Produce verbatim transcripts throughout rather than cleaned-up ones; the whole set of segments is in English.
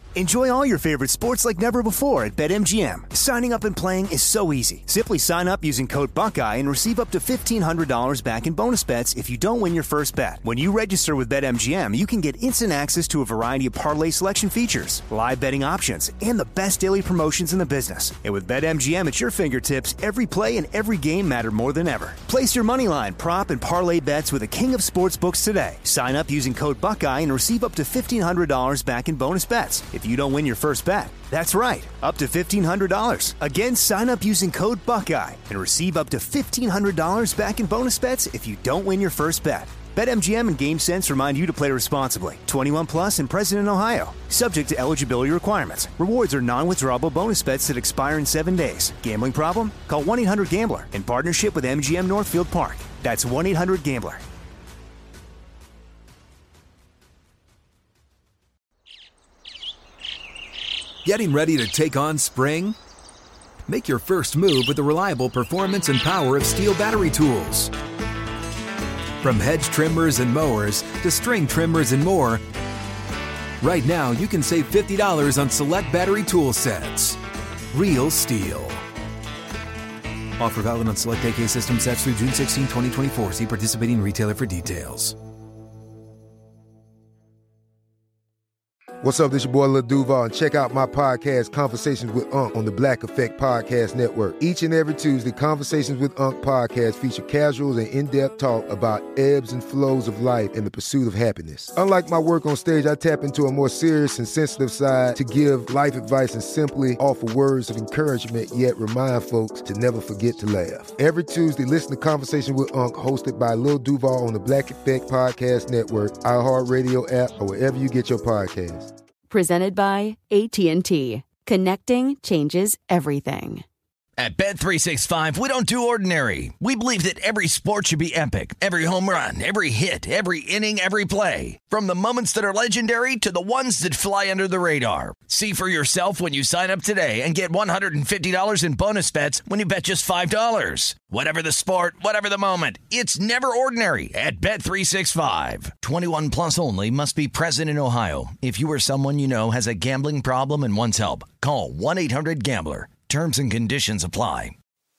Enjoy all your favorite sports like never before at BetMGM. Signing up and playing is so easy. Simply sign up using code Buckeye and receive up to fifteen hundred dollars back in bonus bets if you don't win your first bet. When you register with BetMGM, you can get instant access to a variety of parlay selection features, live betting options, and the best daily promotions in the business. And with BetMGM at your fingertips, every play and every game matter more than ever. Place your moneyline, prop, and parlay bets with the king of sportsbooks today. Sign up using code Buckeye and receive up to fifteen hundred dollars back in bonus bets if you don't win your first bet. That's right, up to fifteen hundred dollars. Again, sign up using code Buckeye and receive up to fifteen hundred dollars back in bonus bets if you don't win your first bet. BetMGM and GameSense remind you to play responsibly. twenty-one plus and present in Ohio. Subject to eligibility requirements. Rewards are non-withdrawable bonus bets that expire in seven days. Gambling problem? Call one eight hundred gambler in partnership with M G M Northfield Park. That's one eight hundred gambler. Getting ready to take on spring? Make your first move with the reliable performance and power of Steel battery tools. From hedge trimmers and mowers to string trimmers and more, right now you can save fifty dollars on select battery tool sets. Real Steel. Offer valid on select A K system sets through June sixteenth, twenty twenty-four. See participating retailer for details. What's up, this your boy Lil Duval, and check out my podcast, Conversations with Unc, on the Black Effect Podcast Network. Each and every Tuesday, Conversations with Unc podcast feature casuals and in-depth talk about ebbs and flows of life and the pursuit of happiness. Unlike my work on stage, I tap into a more serious and sensitive side to give life advice and simply offer words of encouragement, yet remind folks to never forget to laugh. Every Tuesday, listen to Conversations with Unc, hosted by Lil Duval on the Black Effect Podcast Network, iHeartRadio app, or wherever you get your podcasts. Presented by A T and T. Connecting changes everything. At Bet three sixty-five, we don't do ordinary. We believe that every sport should be epic. Every home run, every hit, every inning, every play. From the moments that are legendary to the ones that fly under the radar. See for yourself when you sign up today and get one hundred fifty dollars in bonus bets when you bet just five dollars. Whatever the sport, whatever the moment, it's never ordinary at Bet three sixty-five. twenty-one plus only. Must be present in Ohio. If you or someone you know has a gambling problem and wants help, call one eight hundred gambler. Terms and conditions apply.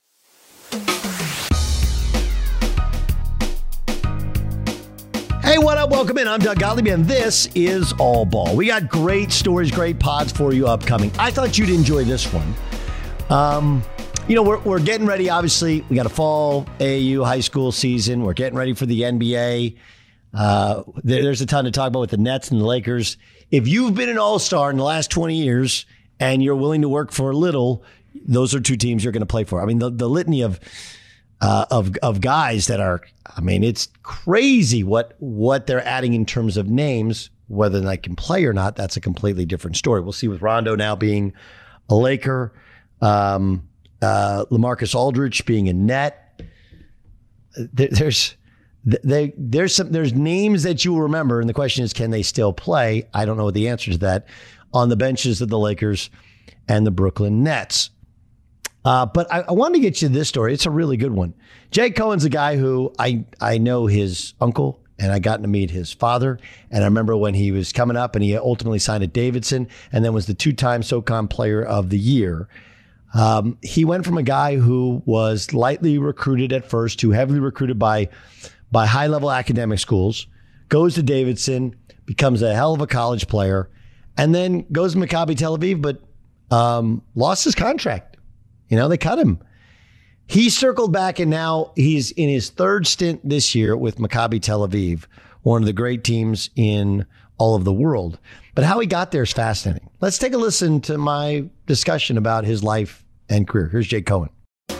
Hey, what up? Welcome in. I'm Doug Gottlieb, and this is All Ball. We got great stories, great pods for you upcoming. I thought you'd enjoy this one. Um, you know, we're, we're getting ready, obviously. We got a fall A A U high school season. We're getting ready for the N B A. Uh, there, there's a ton to talk about with the Nets and the Lakers. If you've been an all-star in the last twenty years and you're willing to work for a little, those are two teams you're going to play for. I mean, the, the litany of uh, of of guys that are, I mean, it's crazy what what they're adding in terms of names. Whether they can play or not, that's a completely different story. We'll see with Rondo now being a Laker, um, uh, LaMarcus Aldridge being a Net. There, there's they, there's some there's names that you will remember, and the question is, can they still play? I don't know what the answer to that on the benches of the Lakers and the Brooklyn Nets. Uh, but I, I wanted to get you this story. It's a really good one. Jay Cohen's a guy who I, I know his uncle, and I got to meet his father. And I remember when he was coming up and he ultimately signed at Davidson and then was the two-time SoCon Player of the Year. Um, he went from a guy who was lightly recruited at first to heavily recruited by, by high-level academic schools, goes to Davidson, becomes a hell of a college player, and then goes to Maccabi Tel Aviv, but um, lost his contract. You know, they cut him. He circled back, and now he's in his third stint this year with Maccabi Tel Aviv, one of the great teams in all of the world. But how he got there is fascinating. Let's take a listen to my discussion about his life and career. Here's Jake Cohen. All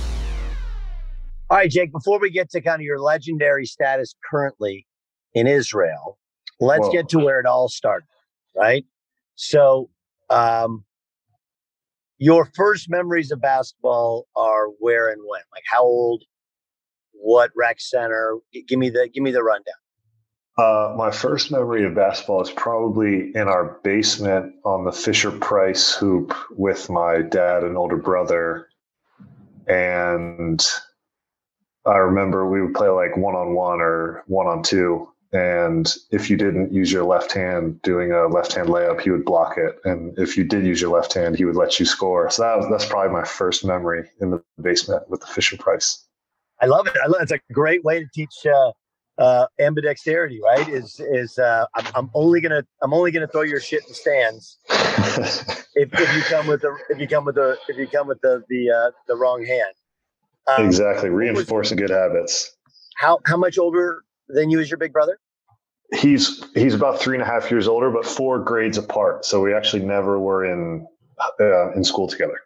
right, Jake, before we get to kind of your legendary status currently in Israel, let's Whoa. get to where it all started, right? So, um, your first memories of basketball are where and when? Like how old? What rec center? Give me the give me the rundown. Uh, my first memory of basketball is probably in our basement on the Fisher Price hoop with my dad and older brother, and I remember we would play like one on one or one on two, And if you didn't use your left hand doing a left hand layup, he would block it. And if you did use your left hand, he would let you score. So that was, that's probably my first memory in the basement with the Fisher-Price. I love it. I love it. It's a great way to teach uh, uh, ambidexterity, right? Is is uh, I'm, I'm only gonna I'm only gonna throw your shit in the stands if, if you come with the if you come with the if you come with the the uh, the wrong hand. Um, exactly, reinforcing good habits. How how much older than you is your big brother? He's he's about three and a half years older, but four grades apart. So we actually never were in uh, in school together.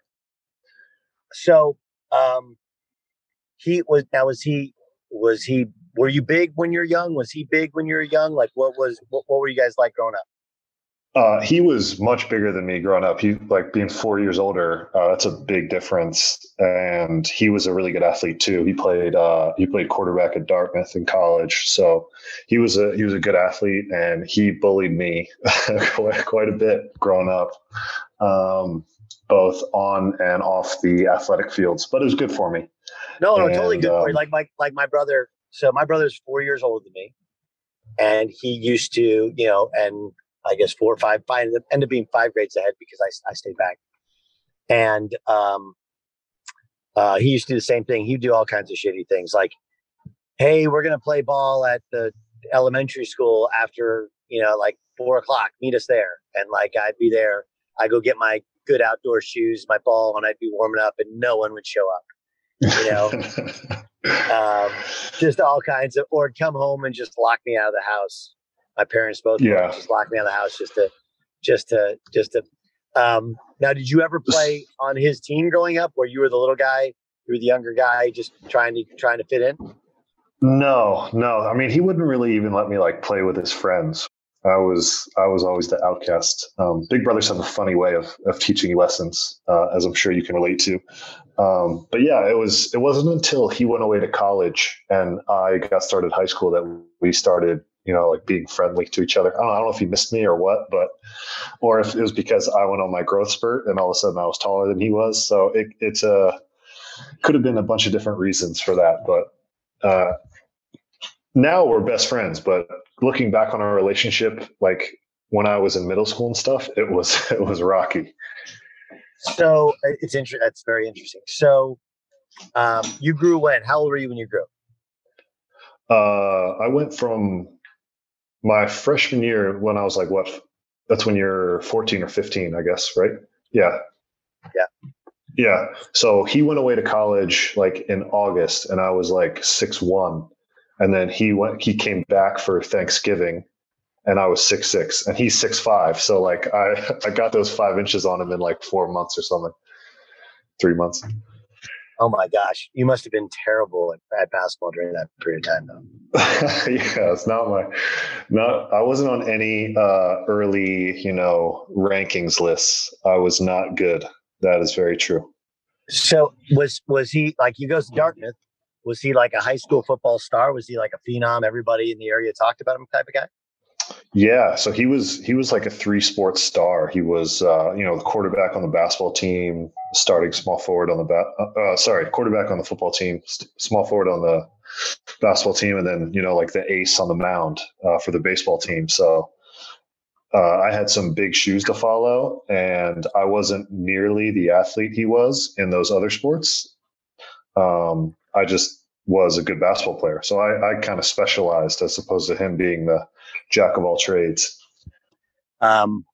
So um, he was now was he was he were you big when you're young? Was he big when you were young? Like what was what, what were you guys like growing up? Uh, he was much bigger than me growing up. He like being four years older. Uh, that's a big difference. And he was a really good athlete too. He played uh, he played quarterback at Dartmouth in college. So he was a he was a good athlete, and he bullied me quite quite a bit growing up, um, both on and off the athletic fields. But it was good for me. No, no, and, totally good um, for you. Like my like my brother. So my brother's four years older than me, and he used to, you know, and I guess four or five, five ended up being five grades ahead because I, I stayed back. And um, uh, he used to do the same thing. He'd do all kinds of shitty things like, hey, we're going to play ball at the elementary school after, you know, like four o'clock, meet us there. And like, I'd be there. I go get my good outdoor shoes, my ball, and I'd be warming up and no one would show up, you know, um, just all kinds of, or come home and just lock me out of the house. My parents both yeah. just locked me out of the house just to, just to, just to. Um, now, did you ever play on his team growing up, where you were the little guy, you were the younger guy, just trying to trying to fit in? No, no. I mean, he wouldn't really even let me like play with his friends. I was, I was always the outcast. Um, big brothers have a funny way of of teaching you lessons, uh, as I'm sure you can relate to. Um, but yeah, it was, it wasn't until he went away to college and I got started high school that we started, you know, like being friendly to each other. I don't know, I don't know if he missed me or what, but, or if it was because I went on my growth spurt and all of a sudden I was taller than he was. So it, it's a, could have been a bunch of different reasons for that. But, uh, now we're best friends, but looking back on our relationship, like when I was in middle school and stuff, it was, it was rocky. So it's interesting. That's very interesting. So, um, you grew when? How old were you when you grew? Uh, I went from my freshman year when I was like, what? That's when you're fourteen or fifteen, I guess, right? Yeah. Yeah. Yeah. So he went away to college like in August, and I was like six one, and then he went. He came back for Thanksgiving, and I was six six, and he's six five. So like I I got those five inches on him in like four months or something, three months. Oh my gosh, you must have been terrible at, at basketball during that period of time, though. Yeah, it's not my, not. I wasn't on any uh, early, you know, rankings lists. I was not good. That is very true. So was was he like? He goes to Dartmouth. Was he like a high school football star? Was he like a phenom? Everybody in the area talked about him, type of guy. Yeah, so he was he was like a three sports star. He was uh, you know, the quarterback on the basketball team, starting small forward on the ba- uh, sorry, quarterback on the football team, st- small forward on the basketball team, and then, you know, like the ace on the mound uh, for the baseball team. So uh, I had some big shoes to follow, and I wasn't nearly the athlete he was in those other sports. Um, I just was a good basketball player, so I, I kind of specialized as opposed to him being the jack of all trades. Um,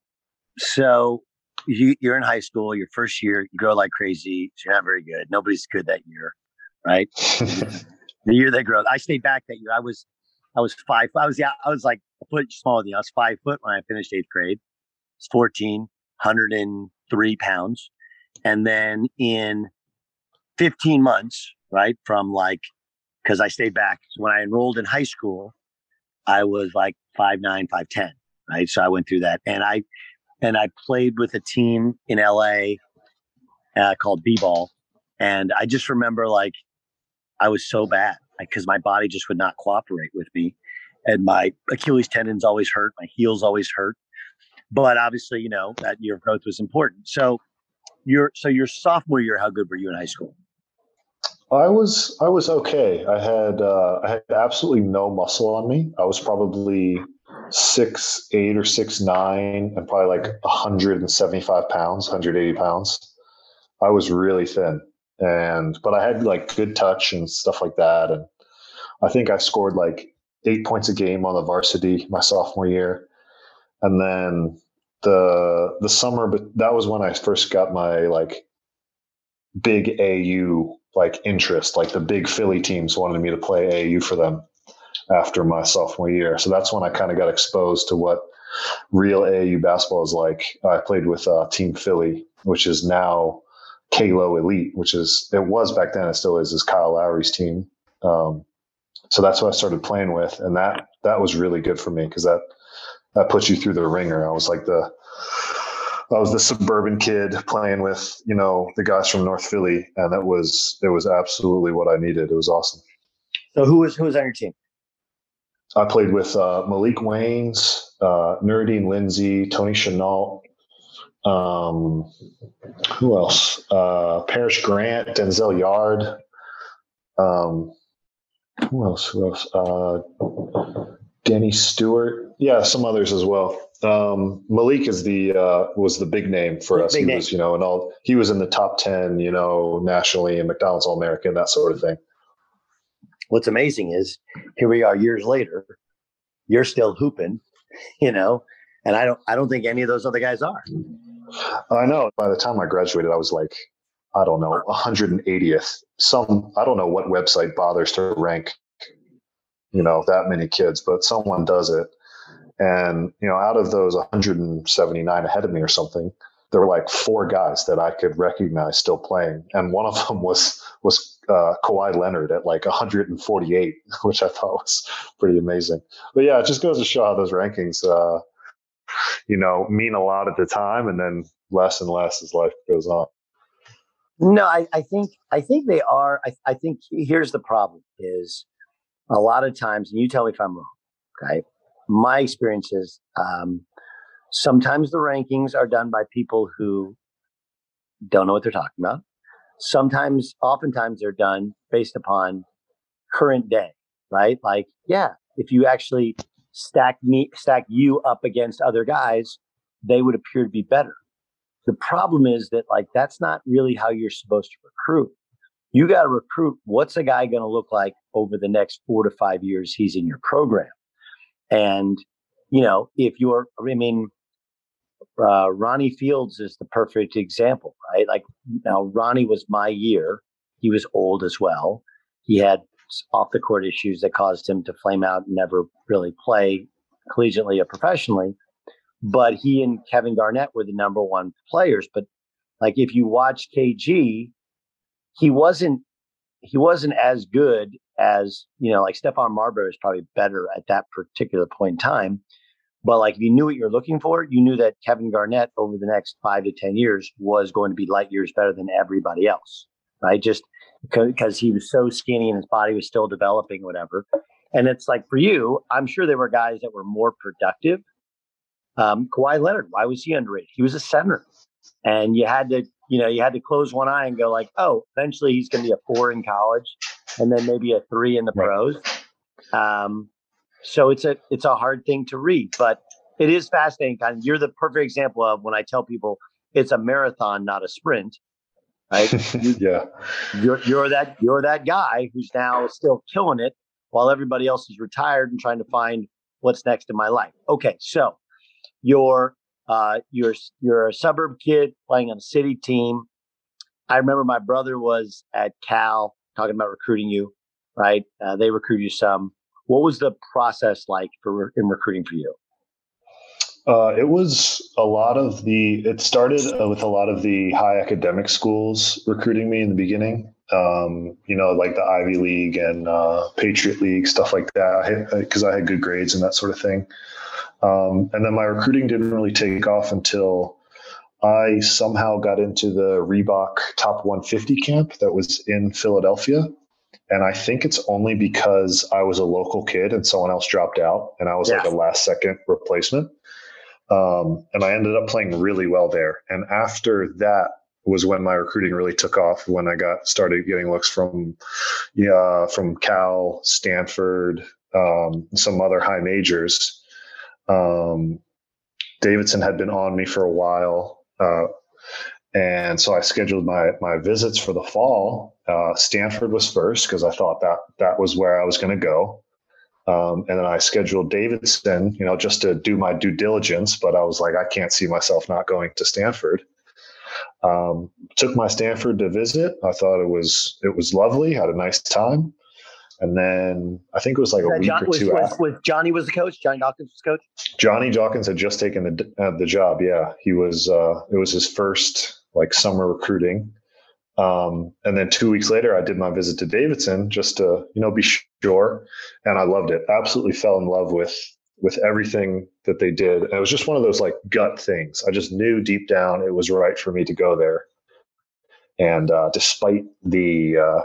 so you, you're in high school, your first year, you grow like crazy. So you're not very good. Nobody's good that year, right? The year they grow. I stayed back that year. I was, I was five. I was, yeah, I was like a foot smaller than you. I was five foot when I finished eighth grade. I was fourteen, one hundred three pounds. And then in fifteen months, right, from like, because I stayed back. So when I enrolled in high school, I was like five nine, five ten, right? So I went through that, and I and I played with a team in L A uh, called B-ball, and I just remember like I was so bad because like, my body just would not cooperate with me, and my Achilles tendons always hurt, my heels always hurt. But obviously, you know, that year of growth was important. So your so your sophomore year, how good were you in high school? I was I was okay. I had uh, I had absolutely no muscle on me. I was probably six eight or six nine, and probably like one hundred seventy-five pounds, one hundred eighty pounds. I was really thin, and but I had like good touch and stuff like that. And I think I scored like eight points a game on the varsity my sophomore year, and then the the summer. But that was when I first got my like big A U like interest. Like the big Philly teams wanted me to play A U for them after my sophomore year. So that's when I kind of got exposed to what real A U basketball is like. I played with uh, Team Philly, which is now K-Lo Elite, which is, it was back then, it still is, is Kyle Lowry's team. Um, so that's what I started playing with. And that, that was really good for me because that, that puts you through the ringer. I was like the, I was the suburban kid playing with, you know, the guys from North Philly. And that was, it was absolutely what I needed. It was awesome. So who was, who was on your team? I played with uh, Malik Waynes, uh, Nuruddin Lindsay, Tony Chenault, um, who else? Uh, Parrish Grant, Denzel Yard. Um, who else? Who else? Uh, Danny Stewart. Yeah, some others as well. Um, Malik is the uh, was the big name for us. Big he name. was, you know, and all he was in the top ten, you know, nationally and McDonald's All American, that sort of thing. What's amazing is here we are years later, you're still hooping, you know, and I don't I don't think any of those other guys are. I know. By the time I graduated, I was like, I don't know, one hundred eightieth. Some, I don't know what website bothers to rank, you know, that many kids, but someone does it. And, you know, out of those one hundred seventy-nine ahead of me or something, there were like four guys that I could recognize still playing. And one of them was, was uh, Kawhi Leonard at like one hundred forty-eight, which I thought was pretty amazing. But yeah, it just goes to show how those rankings, uh, you know, mean a lot at the time, and then less and less as life goes on. No, I, I think I think they are. I, I think here's the problem: is a lot of times, and you tell me if I'm wrong. Okay, my experience is um, sometimes the rankings are done by people who don't know what they're talking about. Sometimes, oftentimes, they're done based upon current day, right? Like, yeah, if you actually stack me, stack you up against other guys, they would appear to be better. The problem is that, like, that's not really how you're supposed to recruit. You got to recruit what's a guy going to look like over the next four to five years he's in your program. And, you know, if you're, I mean, uh, Ronnie Fields is the perfect example, right? Like, now Ronnie was my year. He was old as well. He had off the court issues that caused him to flame out and never really play collegiately or professionally. But he and Kevin Garnett were the number one players. But like, if you watch K G, he wasn't, he wasn't as good as, you know, like Stephon Marbury is probably better at that particular point in time. But like, if you knew what you're looking for, you knew that Kevin Garnett over the next five to ten years was going to be light years better than everybody else, right? Just because he was so skinny and his body was still developing, whatever. And it's like, for you, I'm sure there were guys that were more productive. Um, Kawhi Leonard, why was he underrated? He was a center, and you had to, you know, you had to close one eye and go like, oh, eventually he's going to be a four in college, and then maybe a three in the pros. Um, so it's a it's a hard thing to read, but it is fascinating. Kind of, you're the perfect example of when I tell people it's a marathon, not a sprint. Right? You, yeah, you're you're that you're that guy who's now still killing it while everybody else is retired and trying to find what's next in my life. Okay, so you're uh, you're you're a suburb kid playing on a city team. I remember my brother was at Cal talking about recruiting you, right? Uh, they recruit you some. What was the process like for in recruiting for you? Uh, it was a lot of the, it started uh, with a lot of the high academic schools recruiting me in the beginning, um, you know, like the Ivy League and uh, Patriot League, stuff like that, because I, I had good grades and that sort of thing. Um, and then my recruiting didn't really take off until I somehow got into the Reebok Top one fifty camp that was in Philadelphia. And I think it's only because I was a local kid and someone else dropped out and I was yeah. like a last second replacement. Um, and I ended up playing really well there. And after that was when my recruiting really took off, when I got started getting looks from, yeah, from Cal, Stanford, um, some other high majors. Um, Davidson had been on me for a while. Uh, and so I scheduled my, my visits for the fall. Uh, Stanford was first because I thought that that was where I was going to go. Um, and then I scheduled Davidson, you know, just to do my due diligence, but I was like, I can't see myself not going to Stanford. Um, took my Stanford to visit. I thought it was, it was lovely. Had a nice time. And then I think it was like a week John, or was, two was, after. was Johnny was the coach? Johnny Dawkins was coach? Johnny Dawkins had just taken the, uh, the job. Yeah. He was, uh, it was his first like summer recruiting. Um, and then two weeks later, I did my visit to Davidson just to, you know, be sure. And I loved it. Absolutely fell in love with, with everything that they did. And it was just one of those like gut things. I just knew deep down it was right for me to go there. And, uh, despite the, uh,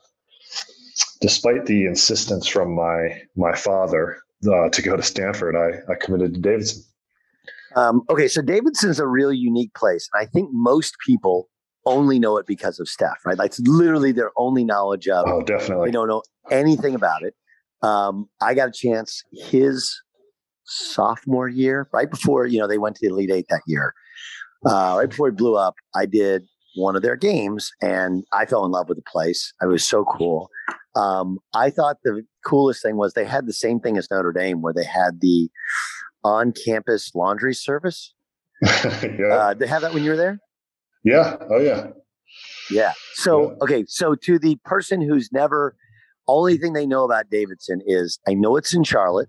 despite the insistence from my, my father, uh, to go to Stanford, I, I committed to Davidson. Um, okay. So Davidson's a really unique place. And I think most people only know it because of Steph, right? Like it's literally their only knowledge of. Oh, definitely. They don't know anything about it. Um, I got a chance his sophomore year, right before, you know, they went to the Elite Eight that year. Uh, right before he blew up, I did one of their games and I fell in love with the place. It was so cool. Um, I thought the coolest thing was they had the same thing as Notre Dame where they had the on-campus laundry service. Yeah. Uh, they have that when you were there? Yeah. Oh, yeah. Yeah. So, yeah. okay. So to the person who's never, only thing they know about Davidson is I know it's in Charlotte.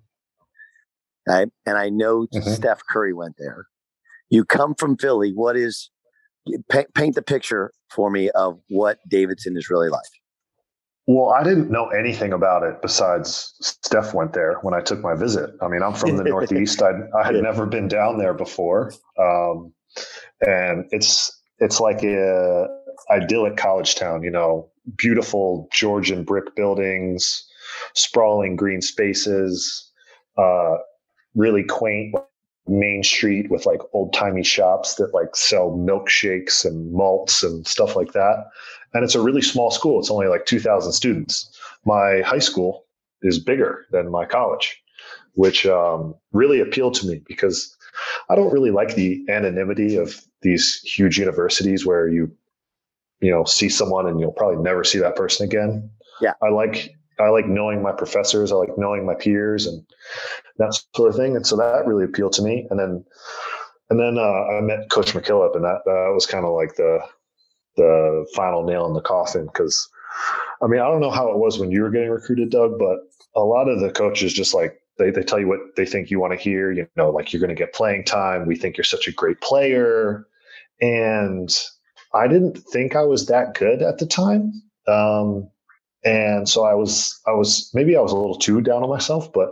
Right? And I know mm-hmm. Steph Curry went there. You come from Philly. What is, paint, paint the picture for me of what Davidson is really like. Well, I didn't know anything about it besides Steph went there when I took my visit. I mean, I'm from the Northeast. I I had yeah. never been down there before. Um, and it's, it's like a idyllic college town, you know, beautiful Georgian brick buildings, sprawling green spaces, uh, really quaint main street with like old timey shops that like sell milkshakes and malts and stuff like that. And it's a really small school. It's only like two thousand students. My high school is bigger than my college, which um, really appealed to me because I don't really like the anonymity of these huge universities where you, you know, see someone and you'll probably never see that person again. Yeah. I like, I like knowing my professors. I like knowing my peers and that sort of thing. And so that really appealed to me. And then, and then uh, I met Coach McKillop, and that, that was kind of like the, the final nail in the coffin. Cause I mean, I don't know how it was when you were getting recruited, Doug, but a lot of the coaches just like, They they tell you what they think you want to hear, you know, like you're going to get playing time. We think you're such a great player. And I didn't think I was that good at the time. Um, and so I was, I was, maybe I was a little too down on myself, but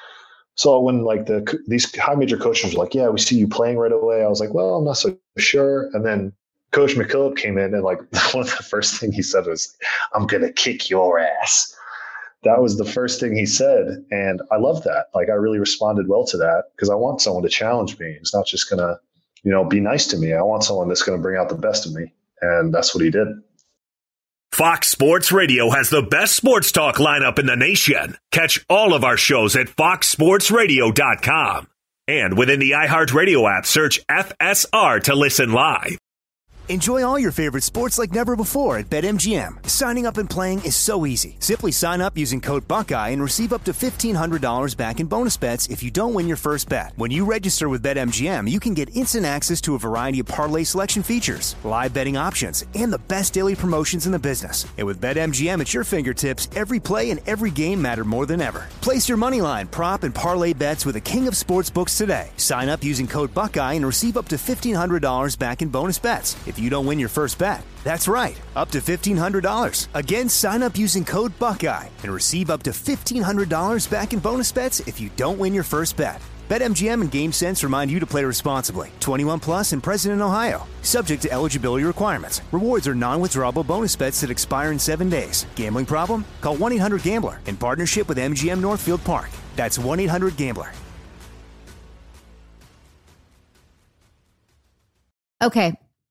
so when like the, these high major coaches were like, yeah, we see you playing right away. I was like, well, I'm not so sure. And then Coach McKillop came in and like one of the first thing he said was, I'm going to kick your ass. That was the first thing he said. And I love that. Like, I really responded well to that because I want someone to challenge me. It's not just going to, you know, be nice to me. I want someone that's going to bring out the best of me. And that's what he did. Fox Sports Radio has the best sports talk lineup in the nation. Catch all of our shows at fox sports radio dot com. And within the iHeartRadio app, search F S R to listen live. Enjoy all your favorite sports like never before at BetMGM. Signing up and playing is so easy. Simply sign up using code Buckeye and receive up to fifteen hundred dollars back in bonus bets if you don't win your first bet. When you register with BetMGM, you can get instant access to a variety of parlay selection features, live betting options, and the best daily promotions in the business. And with BetMGM at your fingertips, every play and every game matter more than ever. Place your moneyline, prop, and parlay bets with the king of sportsbooks today. Sign up using code Buckeye and receive up to fifteen hundred dollars back in bonus bets if you don't win your first bet. That's right, up to fifteen hundred dollars. Again, sign up using code Buckeye and receive up to fifteen hundred dollars back in bonus bets if you don't win your first bet. BetMGM and GameSense remind you to play responsibly. twenty-one plus and present in Ohio. Subject to eligibility requirements. Rewards are non-withdrawable bonus bets that expire in seven days. Gambling problem? Call one eight hundred gambler in partnership with M G M Northfield Park. That's one eight hundred gambler. Okay.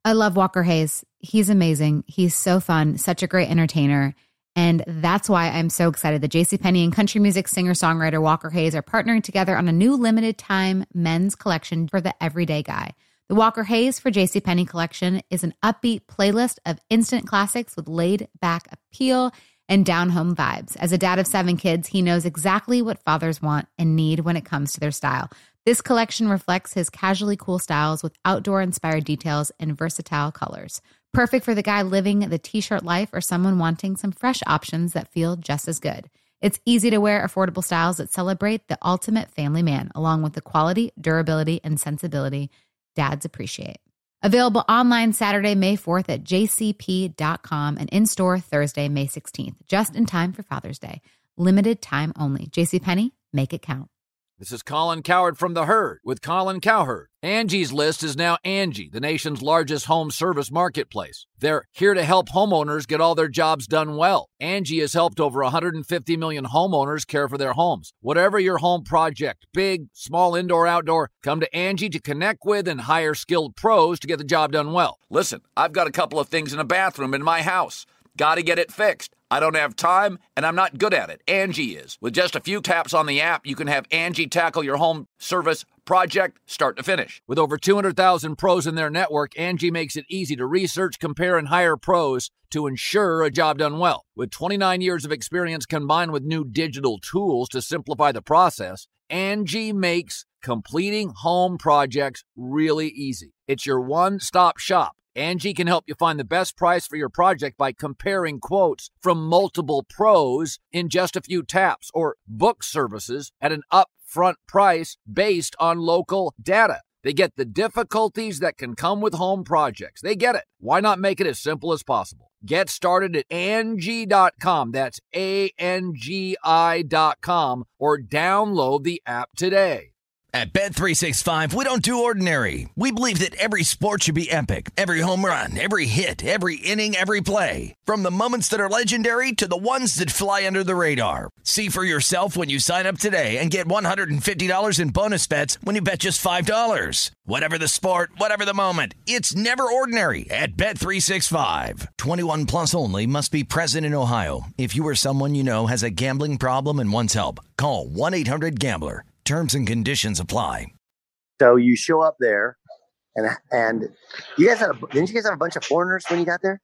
I love Walker Hayes. He's amazing. He's so fun, such a great entertainer. And that's why I'm so excited that JCPenney and country music singer-songwriter Walker Hayes are partnering together on a new limited time men's collection for the everyday guy. The Walker Hayes for JCPenney collection is an upbeat playlist of instant classics with laid-back appeal and down-home vibes. As a dad of seven kids, he knows exactly what fathers want and need when it comes to their style. This collection reflects his casually cool styles with outdoor-inspired details and versatile colors. Perfect for the guy living the t-shirt life or someone wanting some fresh options that feel just as good. It's easy to wear, affordable styles that celebrate the ultimate family man, along with the quality, durability, and sensibility dads appreciate. Available online Saturday, May fourth at j c p dot com and in-store Thursday, May sixteenth, just in time for Father's Day. Limited time only. JCPenney, make it count. This is Colin Cowherd from The Herd with Colin Cowherd. Angie's List is now Angie, the nation's largest home service marketplace. They're here to help homeowners get all their jobs done well. Angie has helped over one hundred fifty million homeowners care for their homes. Whatever your home project, big, small, indoor, outdoor, come to Angie to connect with and hire skilled pros to get the job done well. Listen, I've got a couple of things in a bathroom in my house. Got to get it fixed. I don't have time, and I'm not good at it. Angie is. With just a few taps on the app, you can have Angie tackle your home service project start to finish. With over two hundred thousand pros in their network, Angie makes it easy to research, compare, and hire pros to ensure a job done well. With twenty-nine years of experience combined with new digital tools to simplify the process, Angie makes completing home projects really easy. It's your one-stop shop. Angie can help you find the best price for your project by comparing quotes from multiple pros in just a few taps, or book services at an upfront price based on local data. They get the difficulties that can come with home projects. They get it. Why not make it as simple as possible? Get started at Angie dot com. That's A N G I dot com, or download the app today. At Bet three sixty-five, we don't do ordinary. We believe that every sport should be epic. Every home run, every hit, every inning, every play. From the moments that are legendary to the ones that fly under the radar. See for yourself when you sign up today and get one hundred fifty dollars in bonus bets when you bet just five dollars. Whatever the sport, whatever the moment, it's never ordinary at Bet three sixty-five. twenty-one plus only. Must be present in Ohio. If you or someone you know has a gambling problem and wants help, call one eight hundred gambler. Terms and conditions apply. So you show up there, and and you guys had a, didn't you guys have a bunch of foreigners when you got there?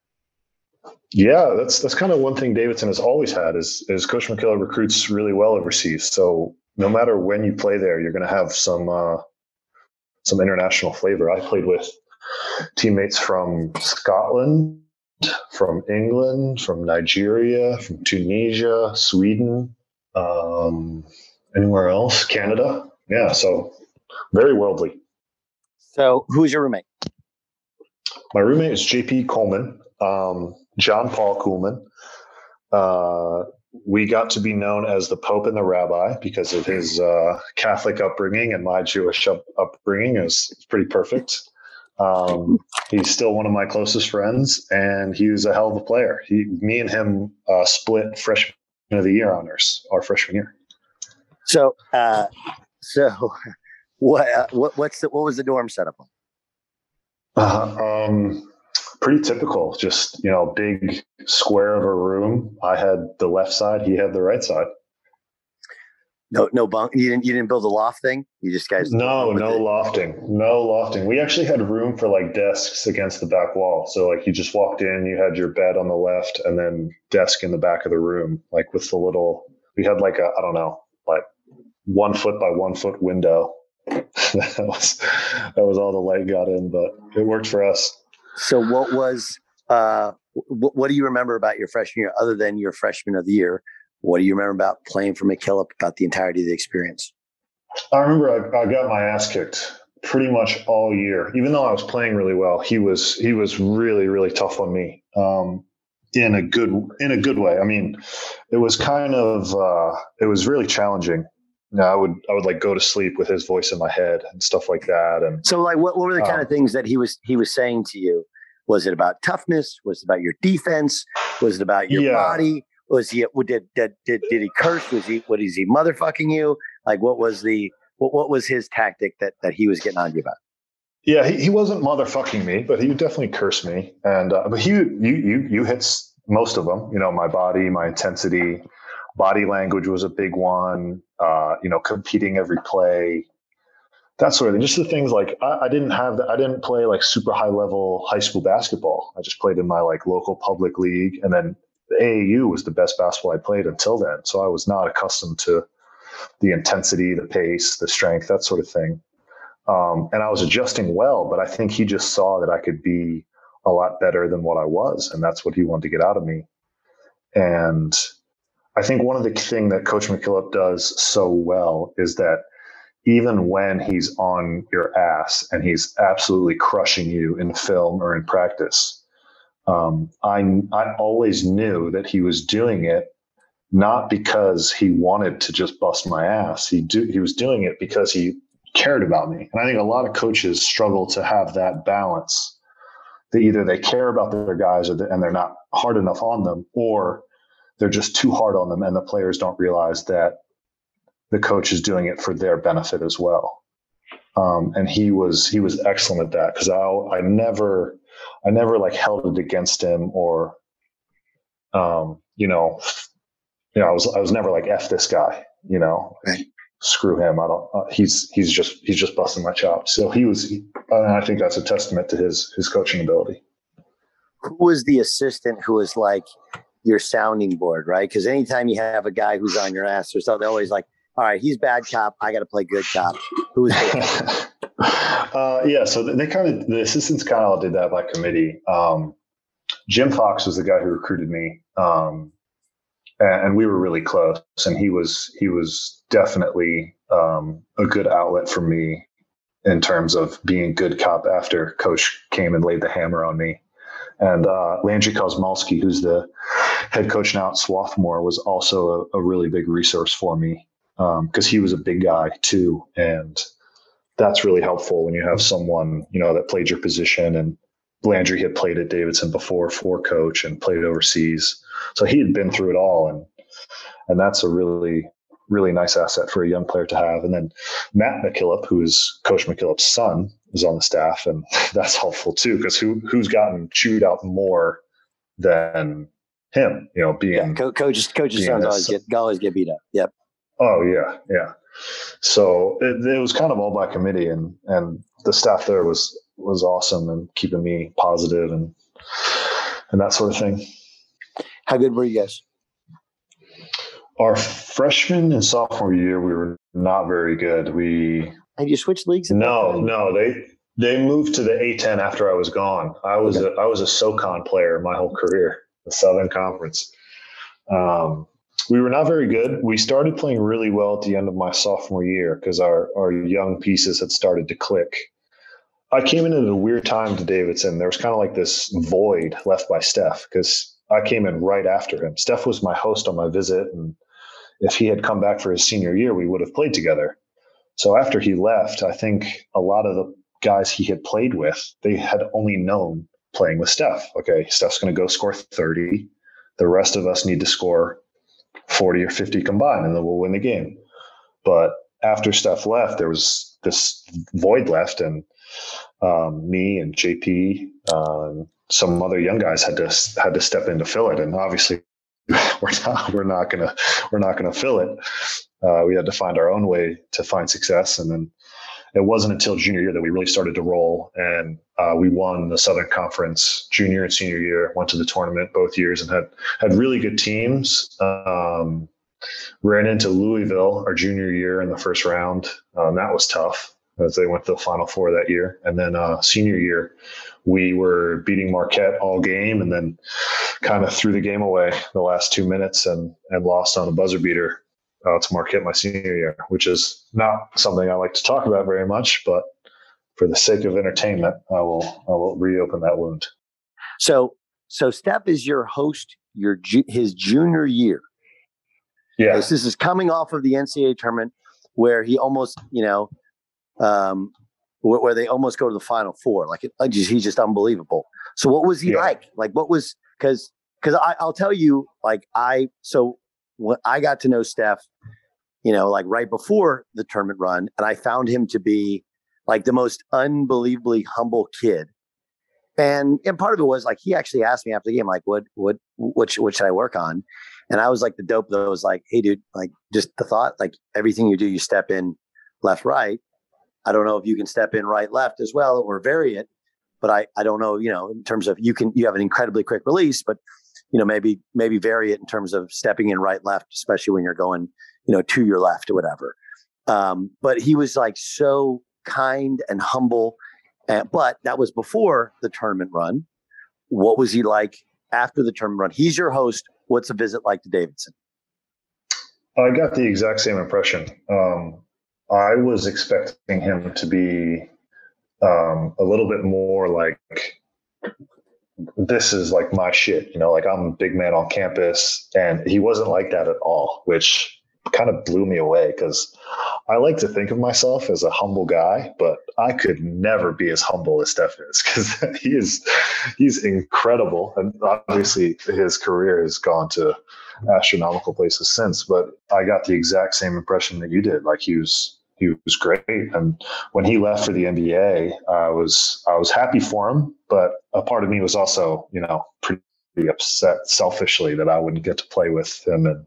Yeah, that's that's kind of one thing Davidson has always had is is Coach McKillop recruits really well overseas. So no matter when you play there, you're going to have some uh, some international flavor. I played with teammates from Scotland, from England, from Nigeria, from Tunisia, Sweden. Um, Anywhere else? Canada? Yeah, so very worldly. So who's your roommate? My roommate is J P Coleman, um, John Paul Coleman. Uh, we got to be known as the Pope and the Rabbi because of his uh, Catholic upbringing, and my Jewish up- upbringing is pretty perfect. Um, he's still one of my closest friends, and he was a hell of a player. He, me and him uh, split freshman of the year honors our freshman year. So, uh, so what, uh, what, what's the, what was the dorm setup? Uh, um, pretty typical, just, you know, big square of a room. I had the left side. He had the right side. No, no bunk. You didn't, you didn't build a loft thing. You just guys. No, no lofting, no lofting. We actually had room for like desks against the back wall. So like you just walked in, you had your bed on the left and then desk in the back of the room, like with the little, we had like a, I don't know, like one foot by one foot window. that was that was all the light got in, but it worked for us. So what was uh what, what do you remember about your freshman year other than your freshman of the year? What do you remember about playing for McKillop, about the entirety of the experience? I remember I, I got my ass kicked pretty much all year. Even though I was playing really well, he was he was really really tough on me. Um, in a good in a good way. I mean, it was kind of uh, it was really challenging. You know, I would I would like go to sleep with his voice in my head and stuff like that. And so, like, what, what were the kind um, of things that he was he was saying to you? Was it about toughness? Was it about your defense? Was it about your yeah. body? Was he did, did did did he curse? Was he what is he motherfucking you? Like, what was the what what was his tactic that that he was getting on you about? Yeah, he, he wasn't motherfucking me, but he would definitely curse me. And uh, but he, you, you, you hit most of them. You know, my body, my intensity, body language was a big one. Uh, you know, competing every play, that sort of thing. Just the things like I, I didn't have that. I didn't play like super high level high school basketball. I just played in my like local public league, and then the A A U was the best basketball I played until then. So I was not accustomed to the intensity, the pace, the strength, that sort of thing. Um, and I was adjusting well, but I think he just saw that I could be a lot better than what I was. And that's what he wanted to get out of me. And I think one of the things that Coach McKillop does so well is that even when he's on your ass and he's absolutely crushing you in film or in practice, um, I, I always knew that he was doing it not because he wanted to just bust my ass. He do, he was doing it because he cared about me. And I think a lot of coaches struggle to have that balance. That either they care about their guys or the, and they're not hard enough on them, or they're just too hard on them and the players don't realize that the coach is doing it for their benefit as well. Um, and he was he was excellent at that, because I I never I never like held it against him, or um, you know, you know I was I was never like F this guy, you know. Right. Screw him. I don't, uh, he's, he's just, he's just busting my chops. So he was, he, and I think that's a testament to his, his coaching ability. Who was the assistant who was like your sounding board, right? Because anytime you have a guy who's on your ass or something, they're always like, all right, he's bad cop, I got to play good cop. Who is it? uh, yeah. So they kind of, the assistants kind of all did that by committee. Um, Jim Fox was the guy who recruited me. Um, And we were really close, and he was he was definitely um, a good outlet for me in terms of being good cop after Coach came and laid the hammer on me. And uh, Landry Kosmalski, who's the head coach now at Swarthmore, was also a, a really big resource for me, because um, he was a big guy too, and that's really helpful when you have someone, you know, that played your position. And Landry had played at Davidson before for Coach and played overseas. So he had been through it all. And, and that's a really, really nice asset for a young player to have. And then Matt McKillop, who is Coach McKillop's son, is on the staff. And that's helpful too, because who, who's gotten chewed out more than him, you know, being yeah, co- coach's, coach's sons always get, always get beat up. Yep. Oh yeah. Yeah. So it, it was kind of all by committee, and, and the staff there was, was awesome and keeping me positive and, and that sort of thing. How good were you guys? Our freshman and sophomore year, we were not very good. We Have you switched leagues? No, no. They they moved to the A ten after I was gone. I was okay. a, I was a SoCon player my whole career, the Southern Conference. Um, we were not very good. We started playing really well at the end of my sophomore year because our our young pieces had started to click. I came in at a weird time to Davidson. There was kind of like this void left by Steph, because I came in right after him. Steph was my host on my visit, and if he had come back for his senior year, we would have played together. So after he left, I think a lot of the guys he had played with, they had only known playing with Steph. Okay, Steph's going to go score thirty. The rest of us need to score forty or fifty combined, and then we'll win the game. But after Steph left, there was this void left, and um, me and J P, um, some other young guys had to had to step in to fill it, and obviously we're not we're not gonna we're not gonna fill it. Uh, we had to find our own way to find success, and then it wasn't until junior year that we really started to roll, and uh, we won the Southern Conference junior and senior year. Went to the tournament both years and had had really good teams. Um, ran into Louisville our junior year in the first round. Um, that was tough, as they went to the Final Four that year. And then uh, senior year, we were beating Marquette all game, and then kind of threw the game away the last two minutes and and lost on a buzzer beater uh, to Marquette my senior year, which is not something I like to talk about very much, but for the sake of entertainment, I will I will reopen that wound. So so Steph is your host your ju- his junior year. Yeah, this is coming off of the N C double A tournament where he almost, you know, um, where, where they almost go to the Final Four. Like, it, he's just unbelievable. So what was he yeah. like? Like, what was, because, because I'll tell you, like, I, so when I got to know Steph, you know, like right before the tournament run, and I found him to be like the most unbelievably humble kid. And and part of it was like he actually asked me after the game, like, what what what should, what should I work on? And I was like the dope that was like, hey, dude, like just the thought, like everything you do, you step in left, right. I don't know if you can step in right, left as well or vary it, but I I don't know, you know, in terms of you can you have an incredibly quick release, but you know maybe maybe vary it in terms of stepping in right, left, especially when you're going, you know, to your left or whatever. Um, but he was like so kind and humble. Uh, but that was before the tournament run. What was he like after the tournament run? He's your host. What's a visit like to Davidson? I got the exact same impression. Um, I was expecting him to be um, a little bit more like, this is like my shit, you know, like I'm a big man on campus. And he wasn't like that at all, which kind of blew me away because I like to think of myself as a humble guy, but I could never be as humble as Steph is because he is he's incredible. And obviously his career has gone to astronomical places since, but I got the exact same impression that you did. Like he was he was great. And when he left for the N B A, I was I was happy for him, but a part of me was also, you know, pretty upset selfishly that I wouldn't get to play with him and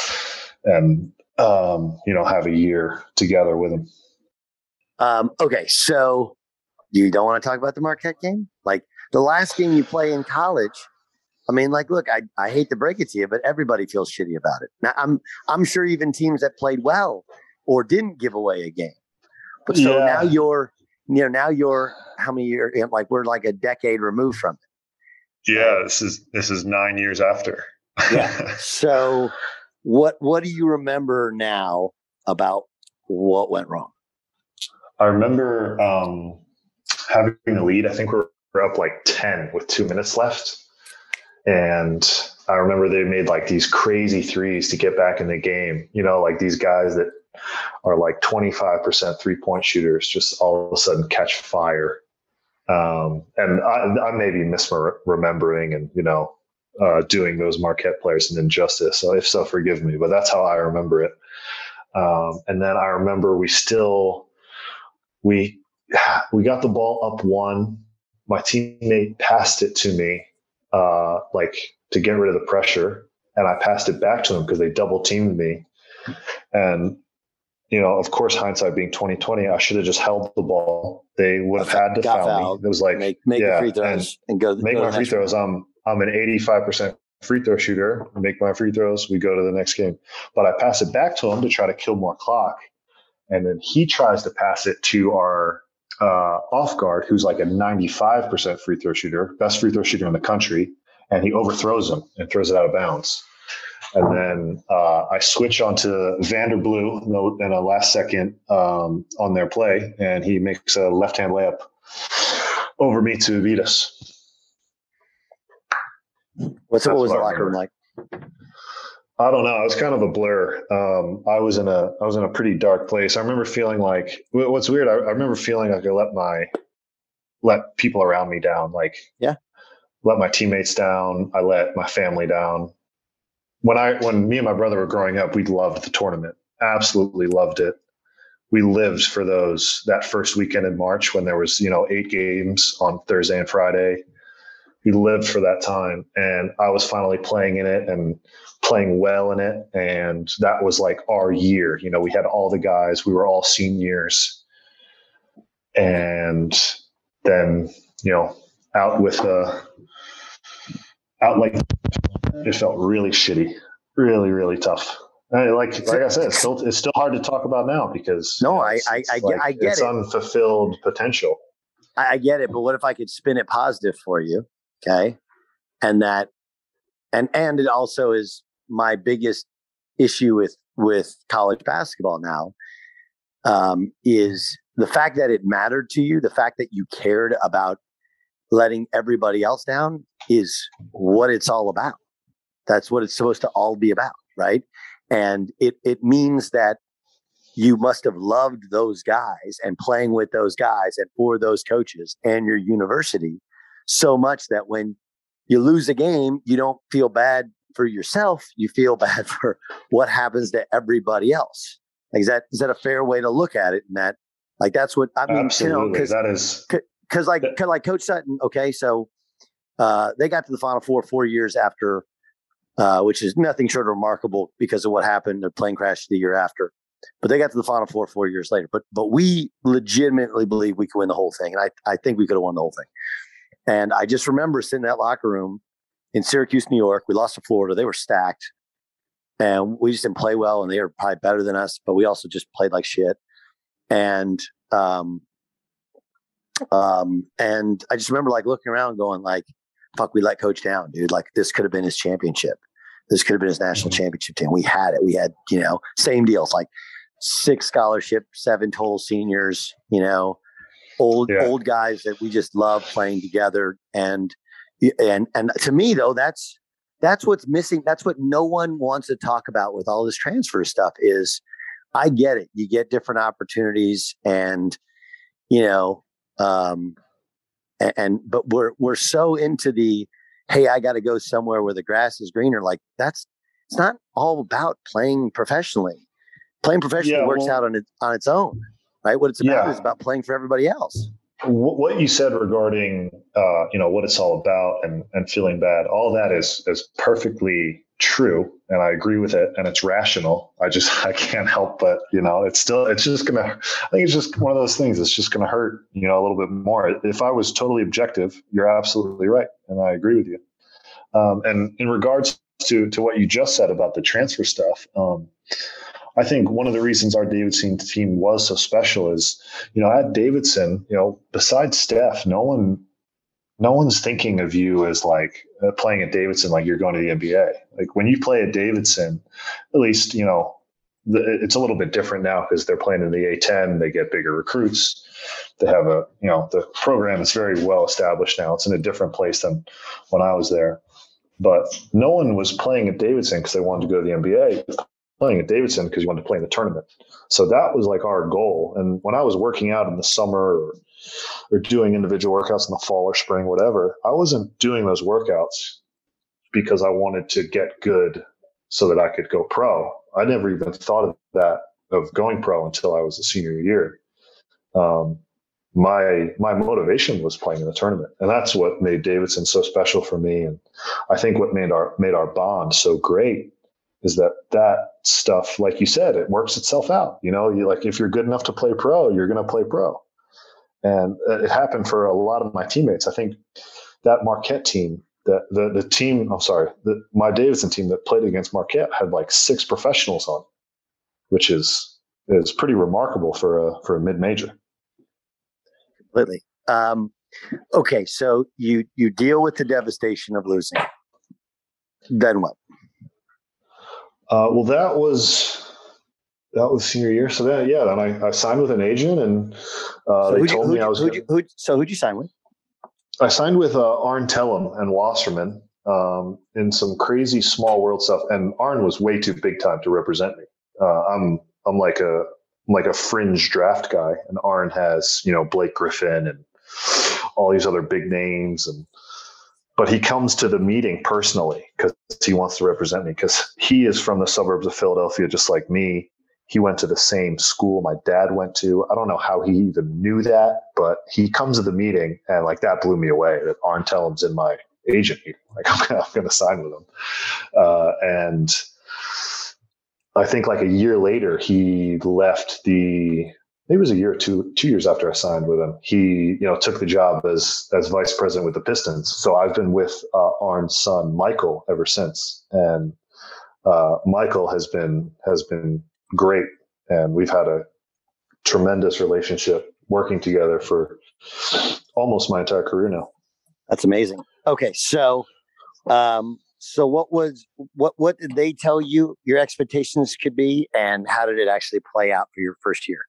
and um, you know, have a year together with him. Um, okay, so you don't want to talk about the Marquette game? Like the last game you play in college, I mean, like, look, I, I hate to break it to you, but everybody feels shitty about it. Now, I'm I'm sure even teams that played well or didn't give away a game. But so yeah. now you're, you know, now you're how many years? Like we're like a decade removed from it. Yeah, um, this is this is nine years after. Yeah. So. What what do you remember now about what went wrong? I remember um, having a lead. I think we're, we're up like ten with two minutes left. And I remember they made like these crazy threes to get back in the game. You know, like these guys that are like twenty-five percent three-point shooters just all of a sudden catch fire. Um, and I, I may be misremembering and, you know, Uh, doing those Marquette players an injustice. So if so, forgive me, but that's how I remember it. Um, and then I remember we still, we, we got the ball up one. My teammate passed it to me, uh, like to get rid of the pressure. And I passed it back to him because they double teamed me. And, you know, of course, hindsight being twenty twenty, I should have just held the ball. They would have had to foul fouled. me. It was like, make, make yeah, free throws and, and go make go my free throws. I'm, I'm an eighty-five percent free throw shooter, make my free throws, we go to the next game. But I pass it back to him to try to kill more clock. And then he tries to pass it to our uh, off guard, who's like a ninety-five percent free throw shooter, best free throw shooter in the country. And he overthrows him and throws it out of bounds. And then uh, I switch onto Vanderblue in a last second um, on their play. And he makes a left-hand layup over me to beat us. What's what was the locker room like? I don't know. It was kind of a blur. Um, I was in a I was in a pretty dark place. I remember feeling like what's weird. I, I remember feeling like I let my let people around me down. Like yeah, let my teammates down. I let my family down. When I when me and my brother were growing up, we loved the tournament. Absolutely loved it. We lived for those that first weekend in March when there was, you know, eight games on Thursday and Friday. We lived for that time, and I was finally playing in it and playing well in it. And that was like our year. You know, we had all the guys, we were all seniors. And then, you know, out with uh out like it felt really shitty, really, really tough. I mean, like, like I said, it's still, it's still hard to talk about now because no, you know, I, it's, I, it's I, like, I get it's it. unfulfilled potential. I, I get it. But what if I could spin it positive for you? Okay. And that, and, and it also is my biggest issue with, with college basketball now um, is the fact that it mattered to you. The fact that you cared about letting everybody else down is what it's all about. That's what it's supposed to all be about. Right. And it, it means that you must have loved those guys and playing with those guys and for those coaches and your university so much that when you lose a game, you don't feel bad for yourself. You feel bad for what happens to everybody else. Like, is that, is that a fair way to look at it in that Like that's what I mean. Absolutely, you know, cause, that is because like cause like Coach Sutton. Okay, so uh, they got to the Final Four four years after, uh, which is nothing short of remarkable because of what happened. Their plane crashed the year after, but they got to the Final Four four years later. But but we legitimately believe we could win the whole thing, and I I think we could have won the whole thing. And I just remember sitting in that locker room in Syracuse, New York. We lost to Florida. They were stacked. And we just didn't play well, and they were probably better than us, but we also just played like shit. And um, um, and I just remember like looking around going like, fuck, we let Coach down, dude. Like this could have been his championship. This could have been his national championship team. We had it. We had, you know, same deals, like six scholarships, seven total seniors, you know, old, yeah. old guys that we just love playing together. And, and, and to me though, that's, That's what's missing. That's what no one wants to talk about with all this transfer stuff is I get it. You get different opportunities and, you know, um, and, and but we're, we're so into the, hey, I got to go somewhere where the grass is greener. Like that's, it's not all about playing professionally. Playing professionally yeah, works well, out on it, on its own, right? What it's about yeah. is about playing for everybody else. What you said regarding, uh, you know, what it's all about and, and feeling bad, all that is is perfectly true, and I agree with it, and it's rational. I just I can't help but, you know, it's still it's just gonna. I think it's just one of those things. It's just gonna hurt, you know, a little bit more. If I was totally objective, you're absolutely right, and I agree with you. Um, and in regards to to what you just said about the transfer stuff. Um, I think one of the reasons our Davidson team was so special is, you know, at Davidson, you know, besides Steph, no one, no one's thinking of you as like uh, playing at Davidson like you're going to the N B A. Like when you play at Davidson, at least, you know, the, it's a little bit different now because they're playing in the A ten. They get bigger recruits. They have a, you know, the program is very well established now. It's in a different place than when I was there. But no one was playing at Davidson because they wanted to go to the N B A. Playing at Davidson because you wanted to play in the tournament. So that was like our goal. And when I was working out in the summer or, or doing individual workouts in the fall or spring, whatever, I wasn't doing those workouts because I wanted to get good so that I could go pro. I never even thought of that, of going pro until I was a senior year. Um, my, my motivation was playing in the tournament, and that's what made Davidson so special for me. And I think what made our, made our bond so great is that that stuff, like you said, it works itself out. You know, you like, if you're good enough to play pro, you're going to play pro. And it happened for a lot of my teammates. I think that Marquette team, that the, the team, I'm sorry, the, my Davidson team that played against Marquette had like six professionals on, which is, is pretty remarkable for a, for a mid-major. Completely. Um, okay. So you, you deal with the devastation of losing. Then what? Uh, well, that was that was senior year. So then, yeah, then I, I signed with an agent, and uh, so they told you, me I was. Who'd you, who'd, so who'd you sign with? I signed with uh, Arn Tellem and Wasserman um, in some crazy small world stuff, and Arn was way too big time to represent me. Uh, I'm I'm like a I'm like a fringe draft guy, and Arn has, you know, Blake Griffin and all these other big names, and. But he comes to the meeting personally because he wants to represent me, because he is from the suburbs of Philadelphia, just like me. He went to the same school my dad went to. I don't know how he even knew that, but he comes to the meeting, and like that blew me away that Arn Tellem's in my agent meeting. Like I'm, I'm going to sign with him. Uh, and I think like a year later, he left the, maybe it was a year or two, two years after I signed with him. He, you know, took the job as as vice president with the Pistons. So I've been with uh, Arn's son Michael ever since, and uh, Michael has been has been great, and we've had a tremendous relationship working together for almost my entire career now. That's amazing. Okay, so, um, so what was what what did they tell you your expectations could be, and how did it actually play out for your first year?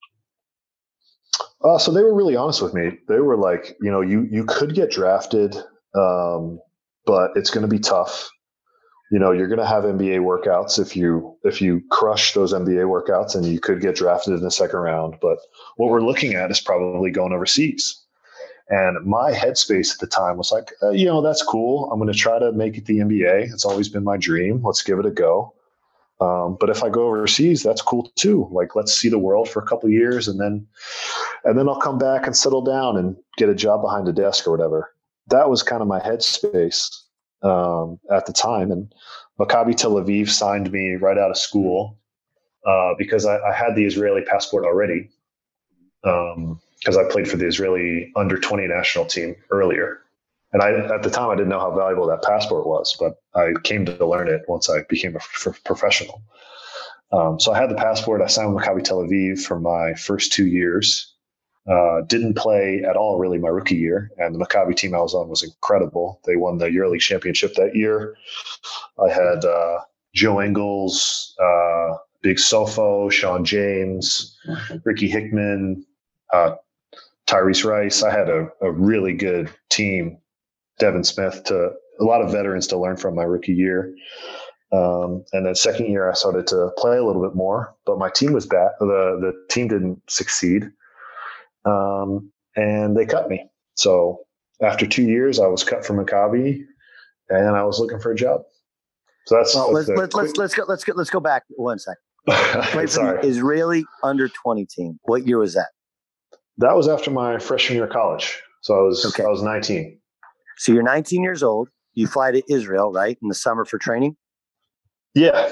Uh, so they were really honest with me. They were like, you know, you, you could get drafted, um, but it's going to be tough. You know, you're going to have N B A workouts if you, if you crush those N B A workouts, and you could get drafted in the second round. But what we're looking at is probably going overseas. And my headspace at the time was like, uh, you know, that's cool. I'm going to try to make it the N B A. It's always been my dream. Let's give it a go. Um, but if I go overseas, that's cool too. Like, let's see the world for a couple of years, and then, and then I'll come back and settle down and get a job behind a desk or whatever. That was kind of my headspace um, at the time. And Maccabi Tel Aviv signed me right out of school uh, because I, I had the Israeli passport already because um, I played for the Israeli under twenty national team earlier. And I, at the time, I didn't know how valuable that passport was, but I came to learn it once I became a f- professional. Um, so I had the passport. I signed with Maccabi Tel Aviv for my first two years. Uh, didn't play at all really my rookie year, and the Maccabi team I was on was incredible. They won the EuroLeague championship that year. I had uh, Joe Ingles, uh, Big Sofo, Sean James, Ricky Hickman, uh, Tyrese Rice. I had a, a really good team. Devin Smith, to a lot of veterans to learn from my rookie year. Um, and then second year, I started to play a little bit more, but my team was bad. The, the team didn't succeed. Um, and they cut me. So after two years, I was cut from Maccabi and I was looking for a job. So that's, well, that's let's, let's, let's, let's go, let's go, let's go back one second. Sorry. The Israeli under twenty team. What year was that? That was after my freshman year of college. So I was, okay. I was nineteen. So you're nineteen years old. You fly to Israel, right, in the summer for training? Yeah.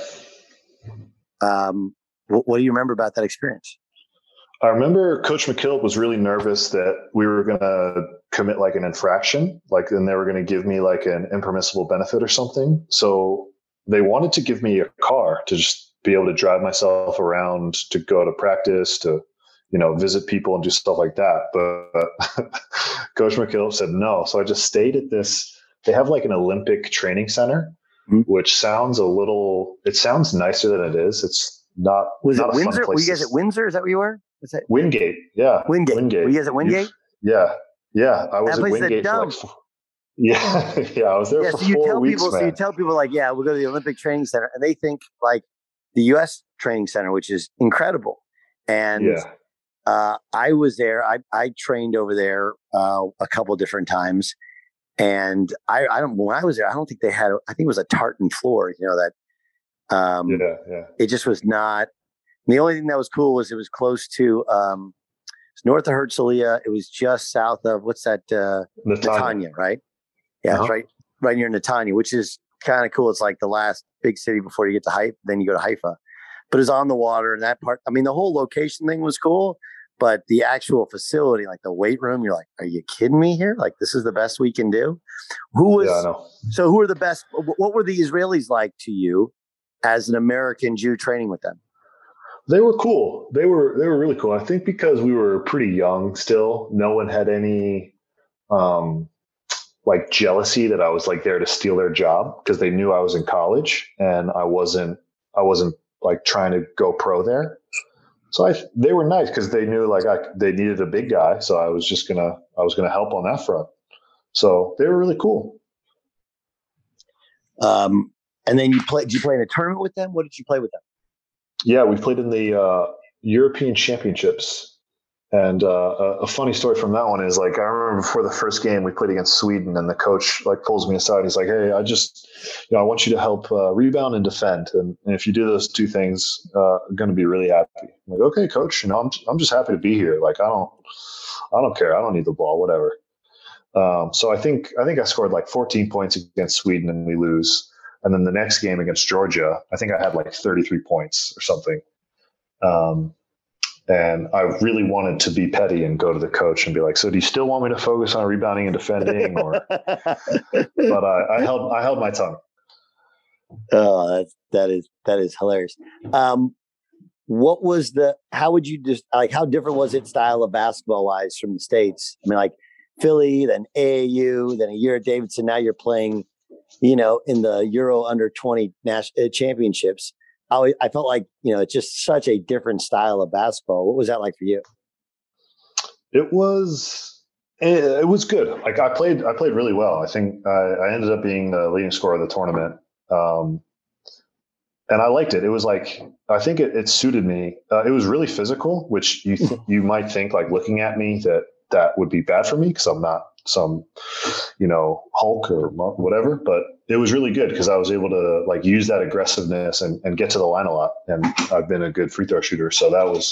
Um, what, what do you remember about that experience? I remember Coach McKillop was really nervous that we were going to commit like an infraction, like, and they were going to give me like an impermissible benefit or something. So they wanted to give me a car to just be able to drive myself around, to go to practice, to, you know, visit people and do stuff like that. But Coach McKillop said no. So I just stayed at this. They have like an Olympic training center, mm-hmm. which sounds a little, it sounds nicer than it is. It's not. Was not it Windsor? Were you guys at Windsor? Is that where you were? Was that Wingate? Yeah. Wingate. Wingate. Were you guys at Wingate? Yeah. Yeah. I was that at Wingate for like, yeah. yeah. I was there yeah, for so you four tell weeks, people, man. So you tell people like, yeah, we'll go to the Olympic Training Center. And they think like the U S Training Center, which is incredible. And yeah. uh, I was there. I, I trained over there uh, a couple different times. And I, I don't, when I was there, I don't think they had, I think it was a tartan floor, you know, that um, yeah, yeah. it just was not. The only thing that was cool was it was close to um, it's north of Herzliya. It was just south of what's that? Uh, Netanya. Netanya, right? Yeah, uh-huh. It's right, right near Netanya, which is kind of cool. It's like the last big city before you get to Haifa. Then you go to Haifa, but it's on the water and that part. I mean, the whole location thing was cool, but the actual facility, like the weight room, you're like, are you kidding me here? Like, this is the best we can do. Who was? Yeah, I know. So, who are the best? What were the Israelis like to you as an American Jew training with them? They were cool. They were they were really cool. I think because we were pretty young still, no one had any um, like jealousy that I was like there to steal their job, because they knew I was in college and I wasn't I wasn't like trying to go pro there. So I they were nice because they knew like I they needed a big guy, so I was just gonna I was gonna help on that front. So they were really cool. Um, and then you play. Did you play in a tournament with them? What did you play with them? Yeah, we played in the uh, European Championships. And uh, a, a funny story from that one is, like, I remember before the first game we played against Sweden, and the coach like pulls me aside. He's like, "Hey, I just, you know, I want you to help uh, rebound and defend. And, and if you do those two things, uh, I'm going to be really happy." I'm like, "Okay, coach, you know, I'm I'm just happy to be here. Like, I don't, I don't care. I don't need the ball, whatever." Um, so I think I think I scored like fourteen points against Sweden, and we lose. And then the next game against Georgia, I think I had like thirty-three points or something. Um, and I really wanted to be petty and go to the coach and be like, "So do you still want me to focus on rebounding and defending?" Or, but I, I held I held my tongue. Oh, that's that is that is hilarious. Um, what was the? How would you just like? How different was it, style of basketball wise, from the States? I mean, like Philly, then A A U, then a year at Davidson. Now you're playing, you know, in the Euro under twenty national championships. I, I felt like, you know, it's just such a different style of basketball. What was that like for you? It was, it, it was good. Like I played, I played really well. I think I, I ended up being the leading scorer of the tournament. Um, and I liked it. It was like, I think it, it suited me. Uh, it was really physical, which you, th- you might think, like, looking at me, that that would be bad for me, because I'm not some, you know, Hulk or whatever, but it was really good because I was able to like use that aggressiveness and, and get to the line a lot. And I've been a good free throw shooter. So that was,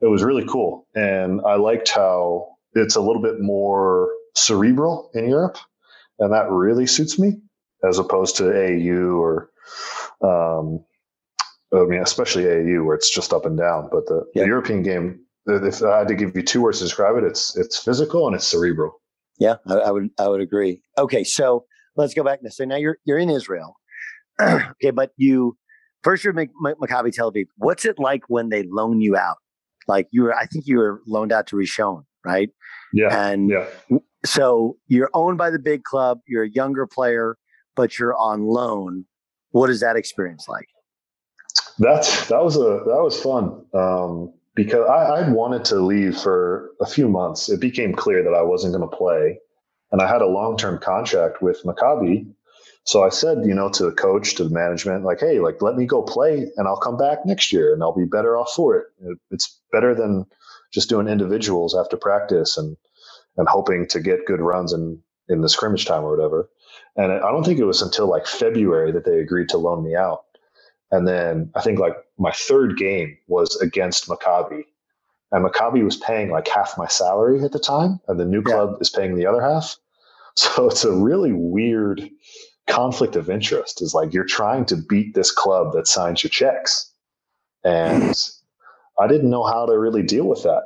it was really cool. And I liked how it's a little bit more cerebral in Europe, and that really suits me as opposed to A A U or, um, I mean, especially A A U where it's just up and down. But the, yeah. the European game, if I had to give you two words to describe it, it's it's physical and it's cerebral. Yeah, I, I would I would agree. Okay, so let's go back now. So now you're you're in Israel. Okay, but you first you're Maccabi Tel Aviv. What's it like when they loan you out? Like you were, I think you were loaned out to Rishon, right? Yeah. And yeah. so you're owned by the big club. You're a younger player, but you're on loan. What is that experience like? That's that was a that was fun um, because I I'd wanted to leave for a few months. It became clear that I wasn't going to play, and I had a long term contract with Maccabi. So I said, you know, to the coach, to the management, like, hey, like, let me go play and I'll come back next year and I'll be better off for it. It's better than just doing individuals after practice and, and hoping to get good runs in, in the scrimmage time or whatever. And I don't think it was until like February that they agreed to loan me out. And then I think like my third game was against Maccabi, and Maccabi was paying like half my salary at the time. And the new club yeah. is paying the other half. So it's a really weird conflict of interest. Is like you're trying to beat this club that signs your checks, and I didn't know how to really deal with that.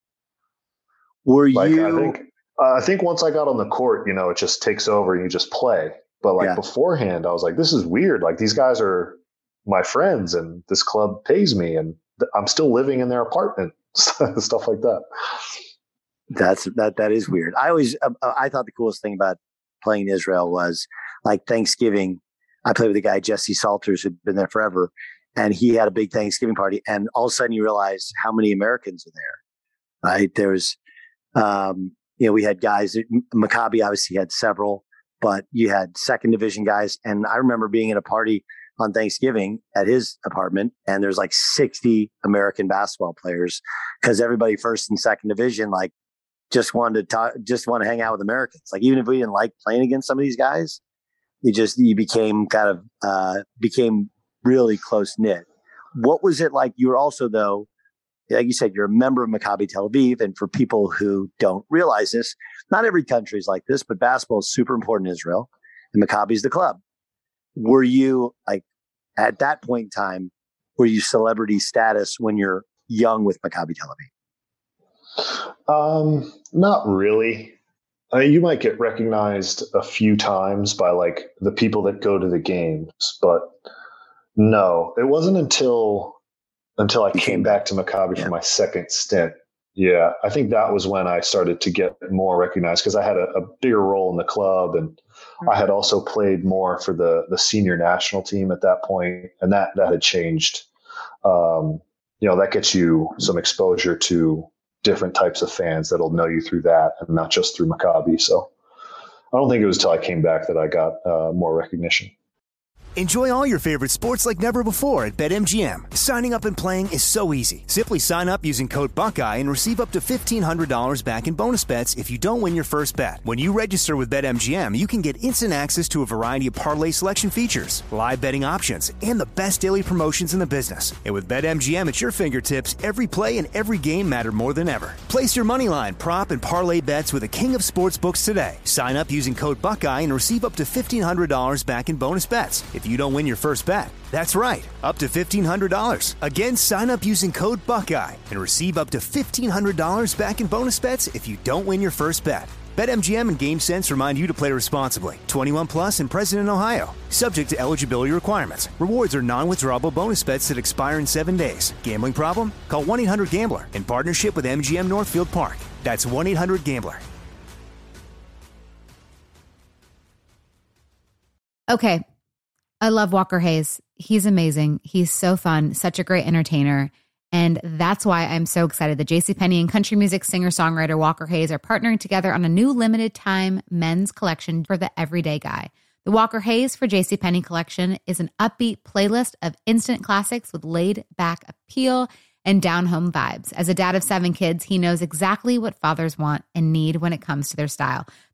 Were like, you? I think uh, I think once I got on the court, you know, it just takes over and you just play. But like yeah. beforehand, I was like, this is weird. Like these guys are my friends, and this club pays me, and th- I'm still living in their apartment, stuff like that. That's that. That is weird. I always uh, I thought the coolest thing about playing in Israel was like Thanksgiving. I played with a guy, Jesse Salters, who'd been there forever, and he had a big Thanksgiving party. And all of a sudden you realize how many Americans are there, right? There's, um, you know, we had guys, Maccabi obviously had several, but you had second division guys. And I remember being at a party on Thanksgiving at his apartment, and there's like sixty American basketball players because everybody first and second division, like, just wanted to talk, just want to hang out with Americans. Like, even if we didn't like playing against some of these guys, you just, you became kind of, uh, became really close knit. What was it like? You were also, though, like you said, you're a member of Maccabi Tel Aviv. And for people who don't realize this, not every country is like this, but basketball is super important in Israel, and Maccabi is the club. Were you like, at that point in time, were you celebrity status when you're young with Maccabi Tel Aviv? Um, not really. I mean, you might get recognized a few times by like the people that go to the games, but no, it wasn't until until I came back to Maccabi yeah. for my second stint. Yeah, I think that was when I started to get more recognized because I had a, a bigger role in the club, and mm-hmm. I had also played more for the the senior national team at that point, and that that had changed. Um, you know, that gets you some exposure to different types of fans that'll know you through that and not just through Maccabi. So I don't think it was until I came back that I got uh, more recognition. Enjoy all your favorite sports like never before at BetMGM. Signing up and playing is so easy. Simply sign up using code Buckeye and receive up to fifteen hundred dollars back in bonus bets if you don't win your first bet. When you register with BetMGM, you can get instant access to a variety of parlay selection features, live betting options, and the best daily promotions in the business. And with BetMGM at your fingertips, every play and every game matter more than ever. Place your moneyline, prop, and parlay bets with the king of sportsbooks today. Sign up using code Buckeye and receive up to fifteen hundred dollars back in bonus bets if you don't win your first bet. That's right, up to fifteen hundred dollars. Again, sign up using code Buckeye and receive up to fifteen hundred dollars back in bonus bets if you don't win your first bet. BetMGM and GameSense remind you to play responsibly. twenty-one plus and present in Ohio. Subject to eligibility requirements. Rewards are non-withdrawable bonus bets that expire in seven days. Gambling problem? Call one eight hundred gambler in partnership with M G M Northfield Park. That's one eight hundred gambler. Okay. I love Walker Hayes. He's amazing. He's so fun, such a great entertainer. And that's why I'm so excited that JCPenney and country music singer-songwriter Walker Hayes are partnering together on a new limited time men's collection for the everyday guy. The Walker Hayes for JCPenney collection is an upbeat playlist of instant classics with laid-back appeal and down-home vibes. As a dad of seven kids, he knows exactly what fathers want and need when it comes to their style.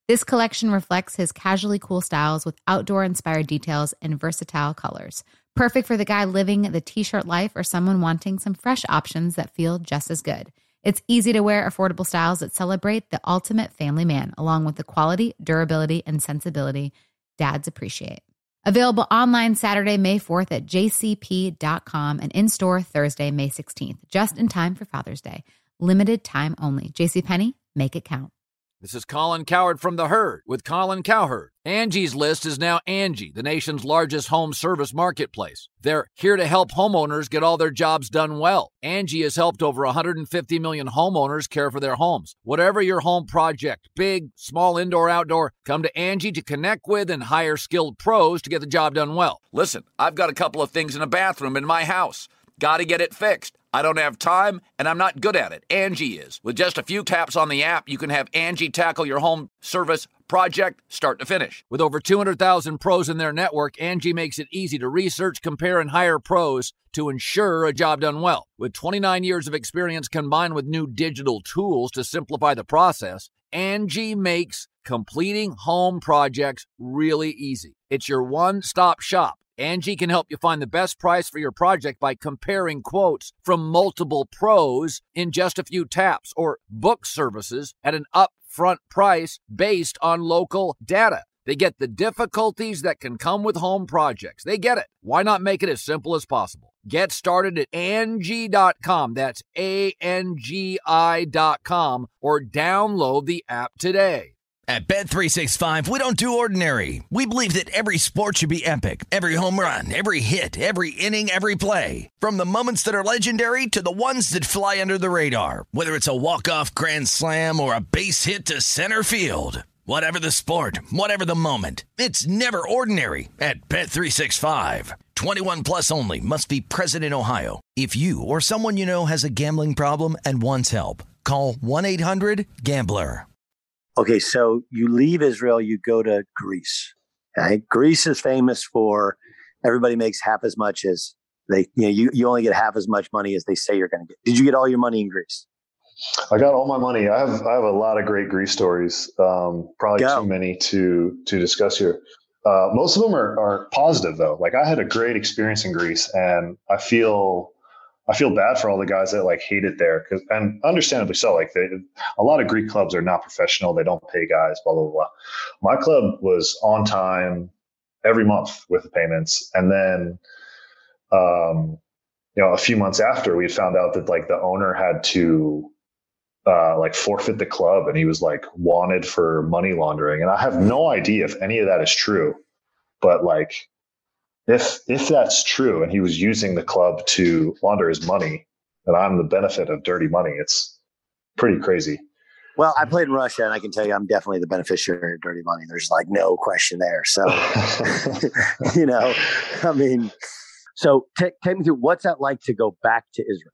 This collection reflects his casually cool styles with outdoor-inspired details and versatile colors. Perfect for the guy living the t-shirt life or someone wanting some fresh options that feel just as good. It's easy to wear, affordable styles that celebrate the ultimate family man, along with the quality, durability, and sensibility dads appreciate. Available online Saturday, May fourth at j c p dot com and in-store Thursday, May sixteenth, just in time for Father's Day. Limited time only. JCPenney, make it count. This is Colin Cowherd from The Herd with Colin Cowherd. Angie's List is now Angie, the nation's largest home service marketplace. They're here to help homeowners get all their jobs done well. Angie has helped over one hundred fifty million homeowners care for their homes. Whatever your home project, big, small, indoor, outdoor, come to Angie to connect with and hire skilled pros to get the job done well. Listen, I've got a couple of things in a bathroom in my house. Got to get it fixed. I don't have time, and I'm not good at it. Angie is. With just a few taps on the app, you can have Angie tackle your home service project start to finish. With over two hundred thousand pros in their network, Angie makes it easy to research, compare, and hire pros to ensure a job done well. With twenty-nine years of experience combined with new digital tools to simplify the process, Angie makes completing home projects really easy. It's your one-stop shop. Angie can help you find the best price for your project by comparing quotes from multiple pros in just a few taps, or book services at an upfront price based on local data. They get the difficulties that can come with home projects. They get it. Why not make it as simple as possible? Get started at Angie dot com. That's A N G I dot com, or download the app today. At Bet three sixty-five, we don't do ordinary. We believe that every sport should be epic. Every home run, every hit, every inning, every play. From the moments that are legendary to the ones that fly under the radar. Whether it's a walk-off grand slam or a base hit to center field. Whatever the sport, whatever the moment. It's never ordinary at Bet three sixty-five. twenty-one plus only. Must be present in Ohio. If you or someone you know has a gambling problem and wants help, call one eight hundred gambler. Okay, so you leave Israel, you go to Greece. Okay? Greece is famous for everybody makes half as much as they, you know, you, you only get half as much money as they say you're going to get. Did you get all your money in Greece? I got all my money. I have I have a lot of great Greece stories. Um, probably Go. too many to to discuss here. Uh, most of them are, are positive though. Like I had a great experience in Greece, and I feel I feel bad for all the guys that like hate it there, because, and understandably so. Like they, a lot of Greek clubs are not professional; they don't pay guys. Blah blah blah. My club was on time every month with the payments, and then, um, you know, a few months after, we found out that like the owner had to uh, like forfeit the club, and he was like wanted for money laundering. And I have no idea if any of that is true, but like. If if that's true, and he was using the club to launder his money, and I'm the benefit of dirty money, it's pretty crazy. Well, I played in Russia, and I can tell you I'm definitely the beneficiary of dirty money. There's like no question there. So, you know, I mean, so t- take me through, what's that like to go back to Israel?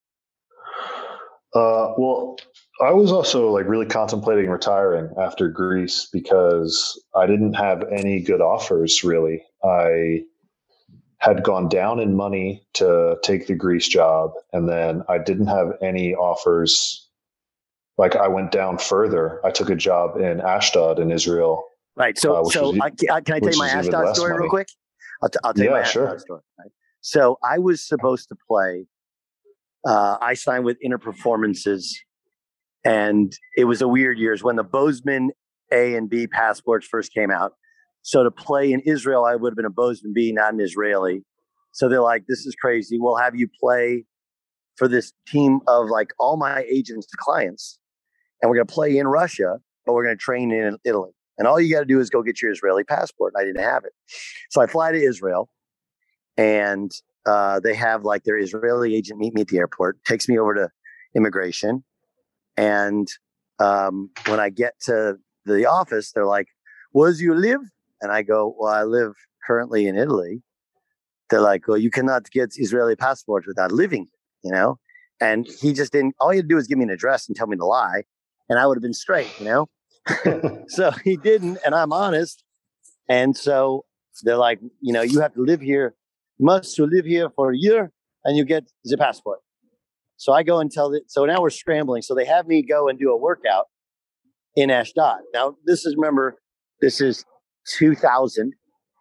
Uh, well, I was also like really contemplating retiring after Greece because I didn't have any good offers, really. I had gone down in money to take the Greece job, and then I didn't have any offers. Like I went down further. I took a job in Ashdod in Israel. Right. So, uh, so was, I, I, can I tell you my Ashdod story money. real quick? I'll, t- I'll tell yeah, you my sure. Ashdod story. Right? So I was supposed to play. Uh, I signed with Inter Performances, and it was a weird year. It was when the Bozeman A and B passports first came out. So to play in Israel, I would have been a Bozeman B, not an Israeli. So they're like, this is crazy. We'll have you play for this team of like all my agents' clients. And we're going to play in Russia, but we're going to train in Italy. And all you got to do is go get your Israeli passport. I didn't have it. So I fly to Israel, and uh, they have like their Israeli agent meet me at the airport, takes me over to immigration. And um, when I get to the office, they're like, where do you live? And I go, well, I live currently in Italy. They're like, well, you cannot get Israeli passport without living, you know? And he just didn't, all he had to do was give me an address and tell me to lie, and I would have been straight, you know? So he didn't, and I'm honest. And so they're like, you know, you have to live here, you must live here for a year, and you get the passport. So I go and tell it. So now we're scrambling. So they have me go and do a workout in Ashdod. Now, this is, remember, this is two thousand,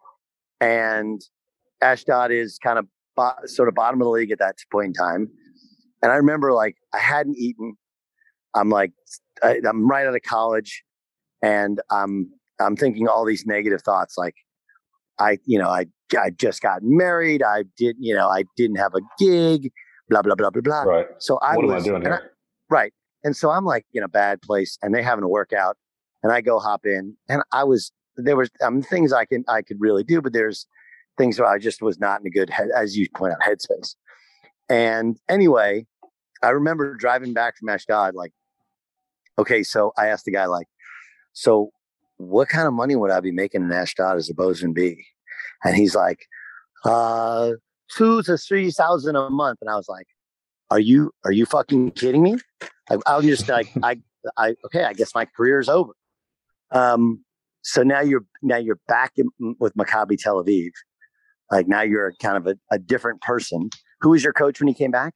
and Ashdod is kind of bo- sort of bottom of the league at that point in time. And I remember, like, I hadn't eaten. I'm like, I, I'm right out of college, and I'm I'm thinking all these negative thoughts, like, I, you know, I I just got married. I did, you know, I didn't have a gig. Blah blah blah blah blah. Right. So I what was, am I doing here? I, right. And so I'm like in a bad place, and they having a workout, and I go hop in, and I was there was um, things I can I could really do, but there's things where I just was not in a good head, as you point out, headspace. And anyway, I remember driving back from Ashdod, like, okay, so I asked the guy, like, so what kind of money would I be making in Ashdod as a Bozeman Bee? And he's like, uh, two to three thousand a month. And I was like, are you, are you fucking kidding me? I, I was just like, I, I, okay, I guess my career is over. Um, so now you're, now you're back in, with Maccabi Tel Aviv. Like now you're kind of a, a different person. Who was your coach when you came back?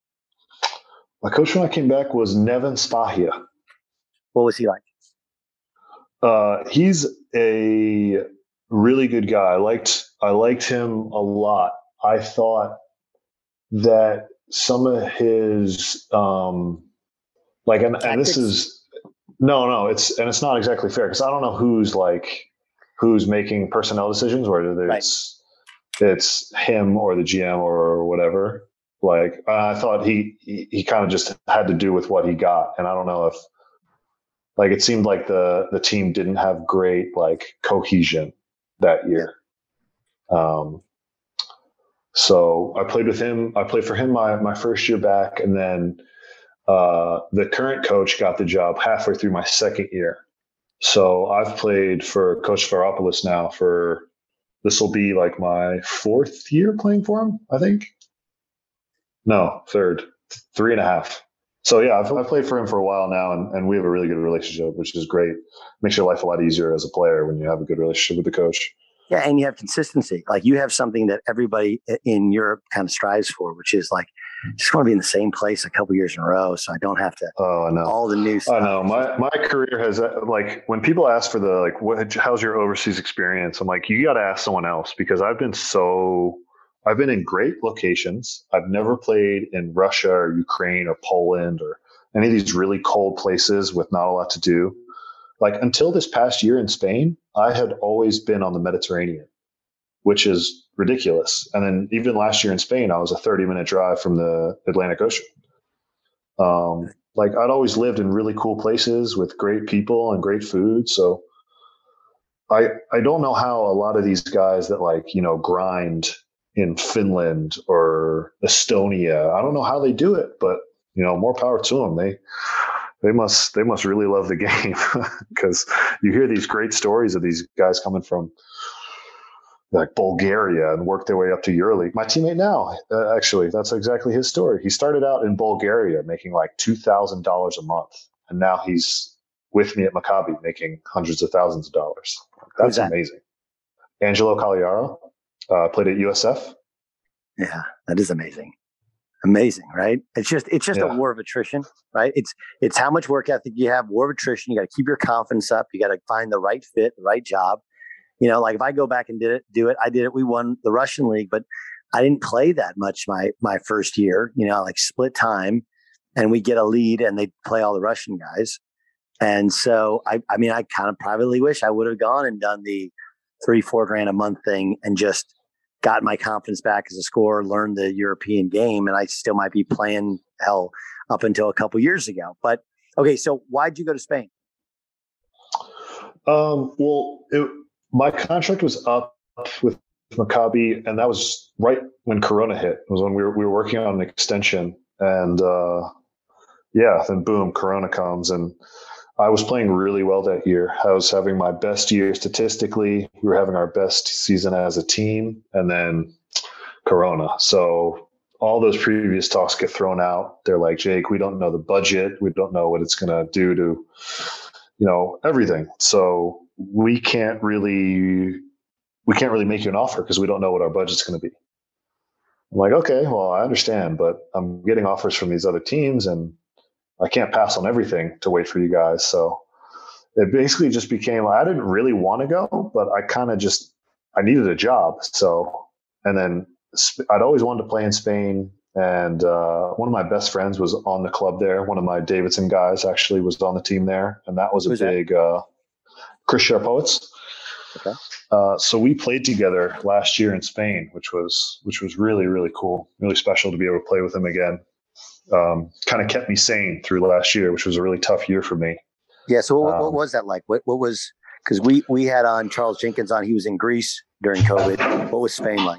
My coach when I came back was Nevin Spahia. What was he like? Uh, he's a really good guy. I liked, I liked him a lot. I thought that some of his, um, like, and, and this is, no, no, it's, and it's not exactly fair because I don't know who's like, who's making personnel decisions, whether it's, right. it's him or the G M or whatever. Like, I thought he, he, he kind of just had to do with what he got. And I don't know if, like, it seemed like the, the team didn't have great, like, cohesion that year. Um, so I played with him. I played for him my, my first year back. And then uh, the current coach got the job halfway through my second year. So I've played for Coach Varopoulos now for, this will be like my fourth year playing for him, I think. No, third, three and a half. So yeah, I've, I've played for him for a while now, and, and we have a really good relationship, which is great. Makes your life a lot easier as a player when you have a good relationship with the coach. Yeah, and you have consistency. Like you have something that everybody in Europe kind of strives for, which is like, just want to be in the same place a couple years in a row, so I don't have to. Oh, I know. All the new stuff. I know. My my career has like when people ask for the like, what? How's your overseas experience? I'm like, you got to ask someone else because I've been so. I've been in great locations. I've never played in Russia or Ukraine or Poland or any of these really cold places with not a lot to do. Like until this past year in Spain, I had always been on the Mediterranean, which is ridiculous. And then even last year in Spain, I was a thirty minute drive from the Atlantic Ocean. Um, like I'd always lived in really cool places with great people and great food. So I, I don't know how a lot of these guys that like, you know, grind in Finland or Estonia, I don't know how they do it, but you know, more power to them. They, they must, they must really love the game because you hear these great stories of these guys coming from like Bulgaria and work their way up to EuroLeague. My teammate now, uh, actually, that's exactly his story. He started out in Bulgaria making like two thousand dollars a month. And now he's with me at Maccabi making hundreds of thousands of dollars. That's that? amazing. Angelo Cagliaro. Uh, played at U S F. Yeah, that is amazing. Amazing, right? It's just it's just yeah. a war of attrition, right? It's it's how much work ethic you have, war of attrition. You got to keep your confidence up. You got to find the right fit, the right job. You know, like if I go back and did it, do it. I did it. We won the Russian league, but I didn't play that much my my first year. You know, like split time, and we get a lead, and they play all the Russian guys. And so, I I mean, I kind of privately wish I would have gone and done the three, four grand a month thing and just got my confidence back as a scorer, learned the European game, and I still might be playing hell up until a couple years ago. But okay, so why'd you go to Spain? Um, well, it, my contract was up with Maccabi, and that was right when Corona hit. It was when we were we were working on an extension, and uh, yeah, then boom, Corona comes, and I was playing really well that year. I was having my best year statistically. We were having our best season as a team, and then Corona. So all those previous talks get thrown out. They're like, Jake, we don't know the budget. We don't know what it's going to do to, you know, everything. So we can't really, we can't really make you an offer because we don't know what our budget's going to be. I'm like, okay, well, I understand, but I'm getting offers from these other teams and I can't pass on everything to wait for you guys. So it basically just became, I didn't really want to go, but I kind of just, I needed a job. So, and then I'd always wanted to play in Spain. And uh, one of my best friends was on the club there. One of my Davidson guys actually was on the team there. And that was a Who's big uh, Chris Sharpowitz. Okay. Uh, so we played together last year in Spain, which was which was really, really cool, really special to be able to play with him again. Um, kind of kept me sane through last year, which was a really tough year for me. Yeah. So what, um, what was that like? What what was, because we, we had on Charles Jenkins on, he was in Greece during COVID. What was Spain like?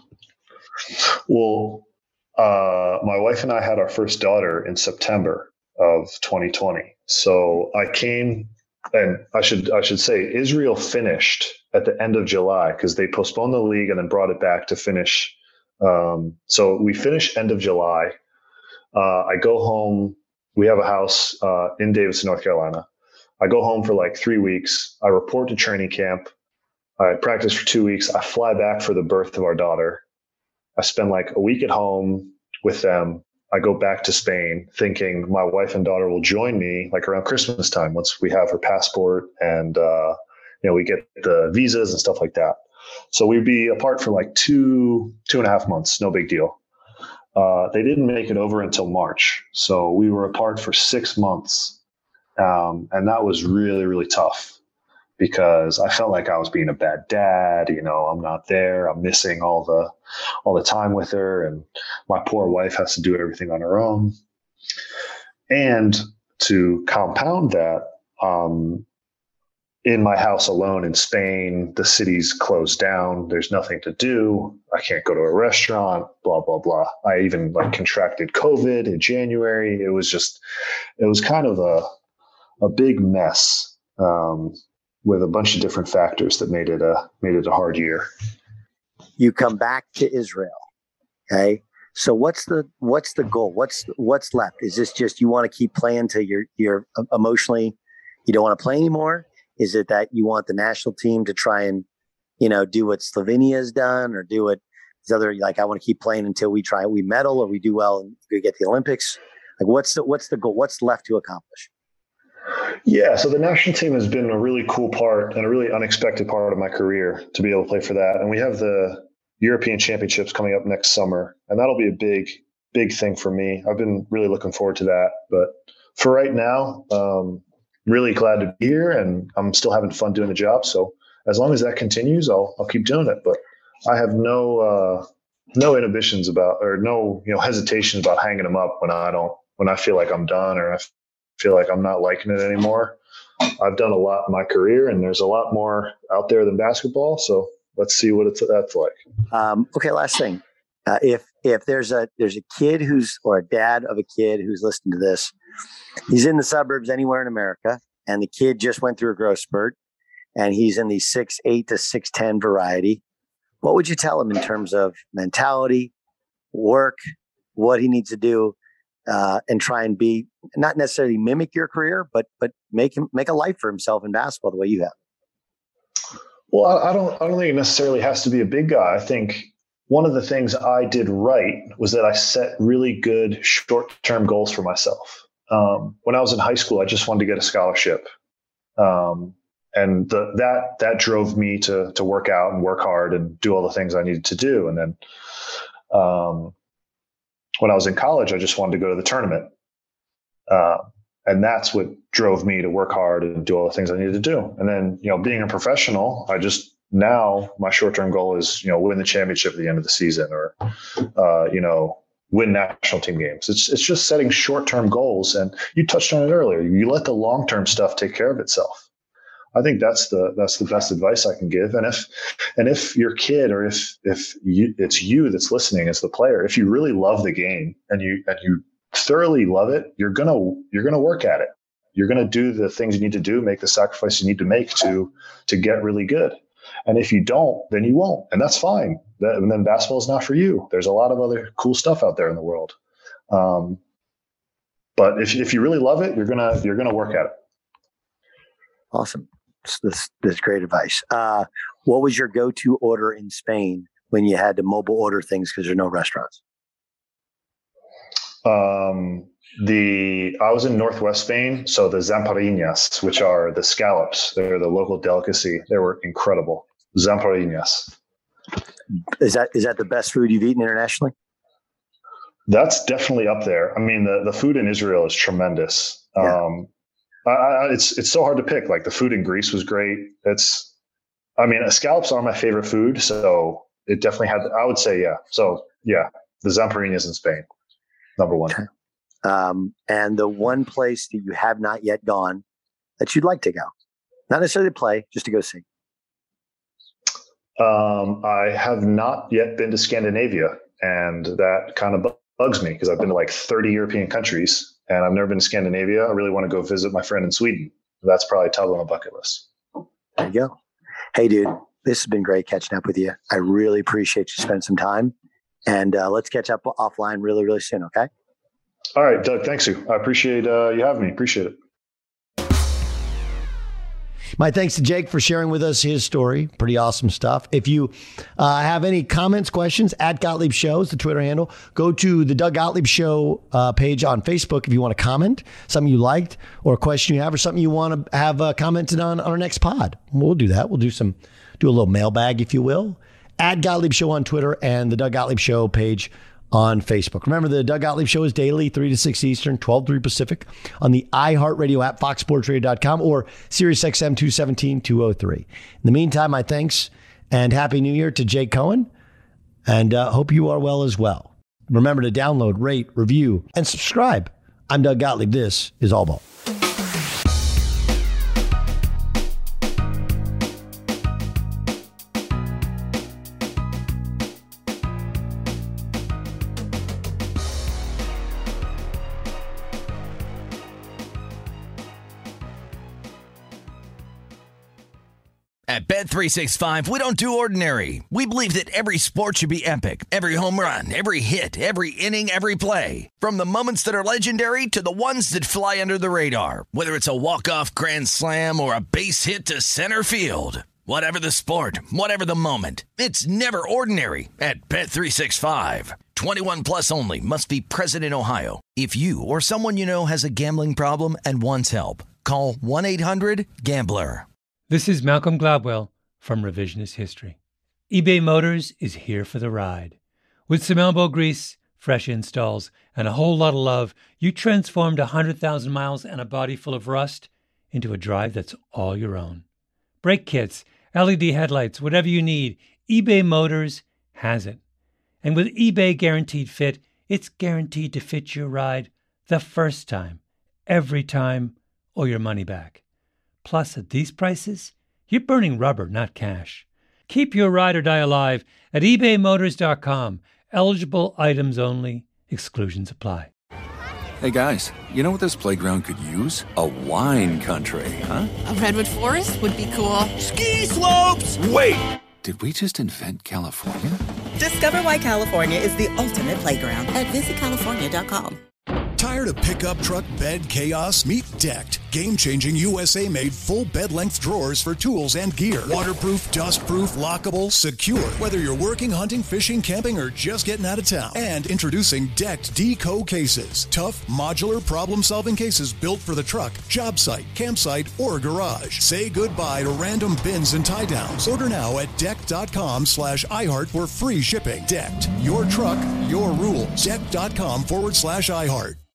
Well, uh, my wife and I had our first daughter in September of twenty twenty. So I came, and I should I should say Israel finished at the end of July because they postponed the league and then brought it back to finish. Um, so we finished end of July. Uh, I go home. We have a house uh, in Davidson, North Carolina. I go home for like three weeks. I report to training camp. I practice for two weeks. I fly back for the birth of our daughter. I spend like a week at home with them. I go back to Spain thinking my wife and daughter will join me like around Christmas time once we have her passport and, uh, you know, we get the visas and stuff like that. So we'd be apart for like two, two and a half months. No big deal. Uh, they didn't make it over until March. So we were apart for six months. Um, and that was really, really tough because I felt like I was being a bad dad. You know, I'm not there. I'm missing all the, all the time with her. And my poor wife has to do everything on her own. And to compound that, um, in my house alone in Spain, the city's closed down. There's nothing to do. I can't go to a restaurant, blah, blah, blah. I even like contracted COVID in January. It was just, it was kind of a, a big mess um, with a bunch of different factors that made it a, made it a hard year. You come back to Israel. Okay. So what's the, what's the goal? What's, what's left? Is this just, you want to keep playing till you're, you're emotionally, you don't want to play anymore? Is it that you want the national team to try and, you know, do what Slovenia has done or do what these other, like, I want to keep playing until we try, we medal or we do well and we get the Olympics? Like, what's the, what's the goal? What's left to accomplish? Yeah. So the national team has been a really cool part and a really unexpected part of my career to be able to play for that. And we have the European Championships coming up next summer, and that'll be a big, big thing for me. I've been really looking forward to that. But for right now, um, really glad to be here, and I'm still having fun doing the job. So as long as that continues, I'll I'll keep doing it. But I have no uh, no inhibitions about, or no you know hesitations about hanging them up when I don't when I feel like I'm done or I feel like I'm not liking it anymore. I've done a lot in my career, and there's a lot more out there than basketball. So let's see what it's that's like. Um, okay, last thing. Uh, if if there's a there's a kid who's or a dad of a kid who's listening to this, he's in the suburbs anywhere in America, and the kid just went through a growth spurt, and he's in the six eight to six ten variety. What would you tell him in terms of mentality, work, what he needs to do, uh, and try and be not necessarily mimic your career, but but make him make a life for himself in basketball the way you have? Well, I, I don't I don't think it necessarily has to be a big guy. I think one of the things I did right was that I set really good short-term goals for myself. Um, when I was in high school, I just wanted to get a scholarship. Um, and the, that, that drove me to, to work out and work hard and do all the things I needed to do. And then, um, when I was in college, I just wanted to go to the tournament. Uh, and that's what drove me to work hard and do all the things I needed to do. And then, you know, being a professional, I just, now my short-term goal is, you know, win the championship at the end of the season or, uh, you know, win national team games. It's it's just setting short-term goals. And you touched on it earlier. You let the long-term stuff take care of itself. I think that's the that's the best advice I can give. And if and if your kid or if if you, it's you that's listening as the player, if you really love the game and you and you thoroughly love it, you're gonna you're gonna work at it. You're gonna do the things you need to do, make the sacrifices you need to make to to get really good. And if you don't, then you won't. And that's fine. That, and then basketball is not for you. There's a lot of other cool stuff out there in the world. Um, but if, if you really love it, you're going to, you're going to work at it. Awesome. This, this is great advice. Uh, what was your go-to order in Spain when you had to mobile order things because there's no restaurants? Um, the I was in Northwest Spain, so the zamparinas, which are the scallops, they're the local delicacy. They were incredible. Zamparinas. Is that is that the best food you've eaten internationally? That's definitely up there. I mean, the, the food in Israel is tremendous. Yeah. Um, I, I, it's it's so hard to pick. Like the food in Greece was great. It's, I mean, scallops are my favorite food, so it definitely had. I would say, yeah. So yeah, the zamparinas in Spain, number one. Um, and the one place that you have not yet gone that you'd like to go, not necessarily to play, just to go see. Um, I have not yet been to Scandinavia, and that kind of bugs me because I've been to like thirty European countries and I've never been to Scandinavia. I really want to go visit my friend in Sweden. That's probably top on my bucket list. There you go. Hey, dude, this has been great catching up with you. I really appreciate you spending some time, and uh, let's catch up offline really, really soon. Okay. All right, Doug. Thanks you. I appreciate uh, you having me. Appreciate it. My thanks to Jake for sharing with us his story. Pretty awesome stuff. If you uh, have any comments, questions, at Gottlieb Show is the Twitter handle. Go to the Doug Gottlieb Show uh, page on Facebook if you want to comment, something you liked or a question you have or something you want to have uh, commented on on our next pod. We'll do that. We'll do some, do a little mailbag, if you will. At Gottlieb Show on Twitter and the Doug Gottlieb Show page on Facebook. Remember, the Doug Gottlieb Show is daily, three to six Eastern, twelve to three Pacific, on the iHeartRadio app, fox sports radio dot com, or Sirius X M two seventeen, two oh three. In the meantime, my thanks and Happy New Year to Jake Cohen, and uh, hope you are well as well. Remember to download, rate, review, and subscribe. I'm Doug Gottlieb. This is All Ball. At Bet three sixty-five, we don't do ordinary. We believe that every sport should be epic. Every home run, every hit, every inning, every play. From the moments that are legendary to the ones that fly under the radar. Whether it's a walk-off grand slam or a base hit to center field. Whatever the sport, whatever the moment. It's never ordinary at Bet three sixty-five. twenty-one plus only. Must be present in Ohio. If you or someone you know has a gambling problem and wants help, call one eight hundred gambler. This is Malcolm Gladwell from Revisionist History. eBay Motors is here for the ride. With some elbow grease, fresh installs, and a whole lot of love, you transformed one hundred thousand miles and a body full of rust into a drive that's all your own. Brake kits, L E D headlights, whatever you need, eBay Motors has it. And with eBay Guaranteed Fit, it's guaranteed to fit your ride the first time, every time, or your money back. Plus, at these prices, you're burning rubber, not cash. Keep your ride or die alive at ebay motors dot com. Eligible items only. Exclusions apply. Hey, guys, you know what this playground could use? A wine country, huh? A redwood forest would be cool. Ski slopes! Wait! Did we just invent California? Discover why California is the ultimate playground at visit california dot com. Tired of pickup truck bed chaos? Meet Decked. Game-changing U S A-made full bed-length drawers for tools and gear. Waterproof, dust-proof, lockable, secure. Whether you're working, hunting, fishing, camping, or just getting out of town. And introducing Decked Deco cases. Tough, modular, problem-solving cases built for the truck, job site, campsite, or garage. Say goodbye to random bins and tie-downs. Order now at decked.com slash iHeart for free shipping. Decked. Your truck, your rules. Decked.com forward slash iHeart.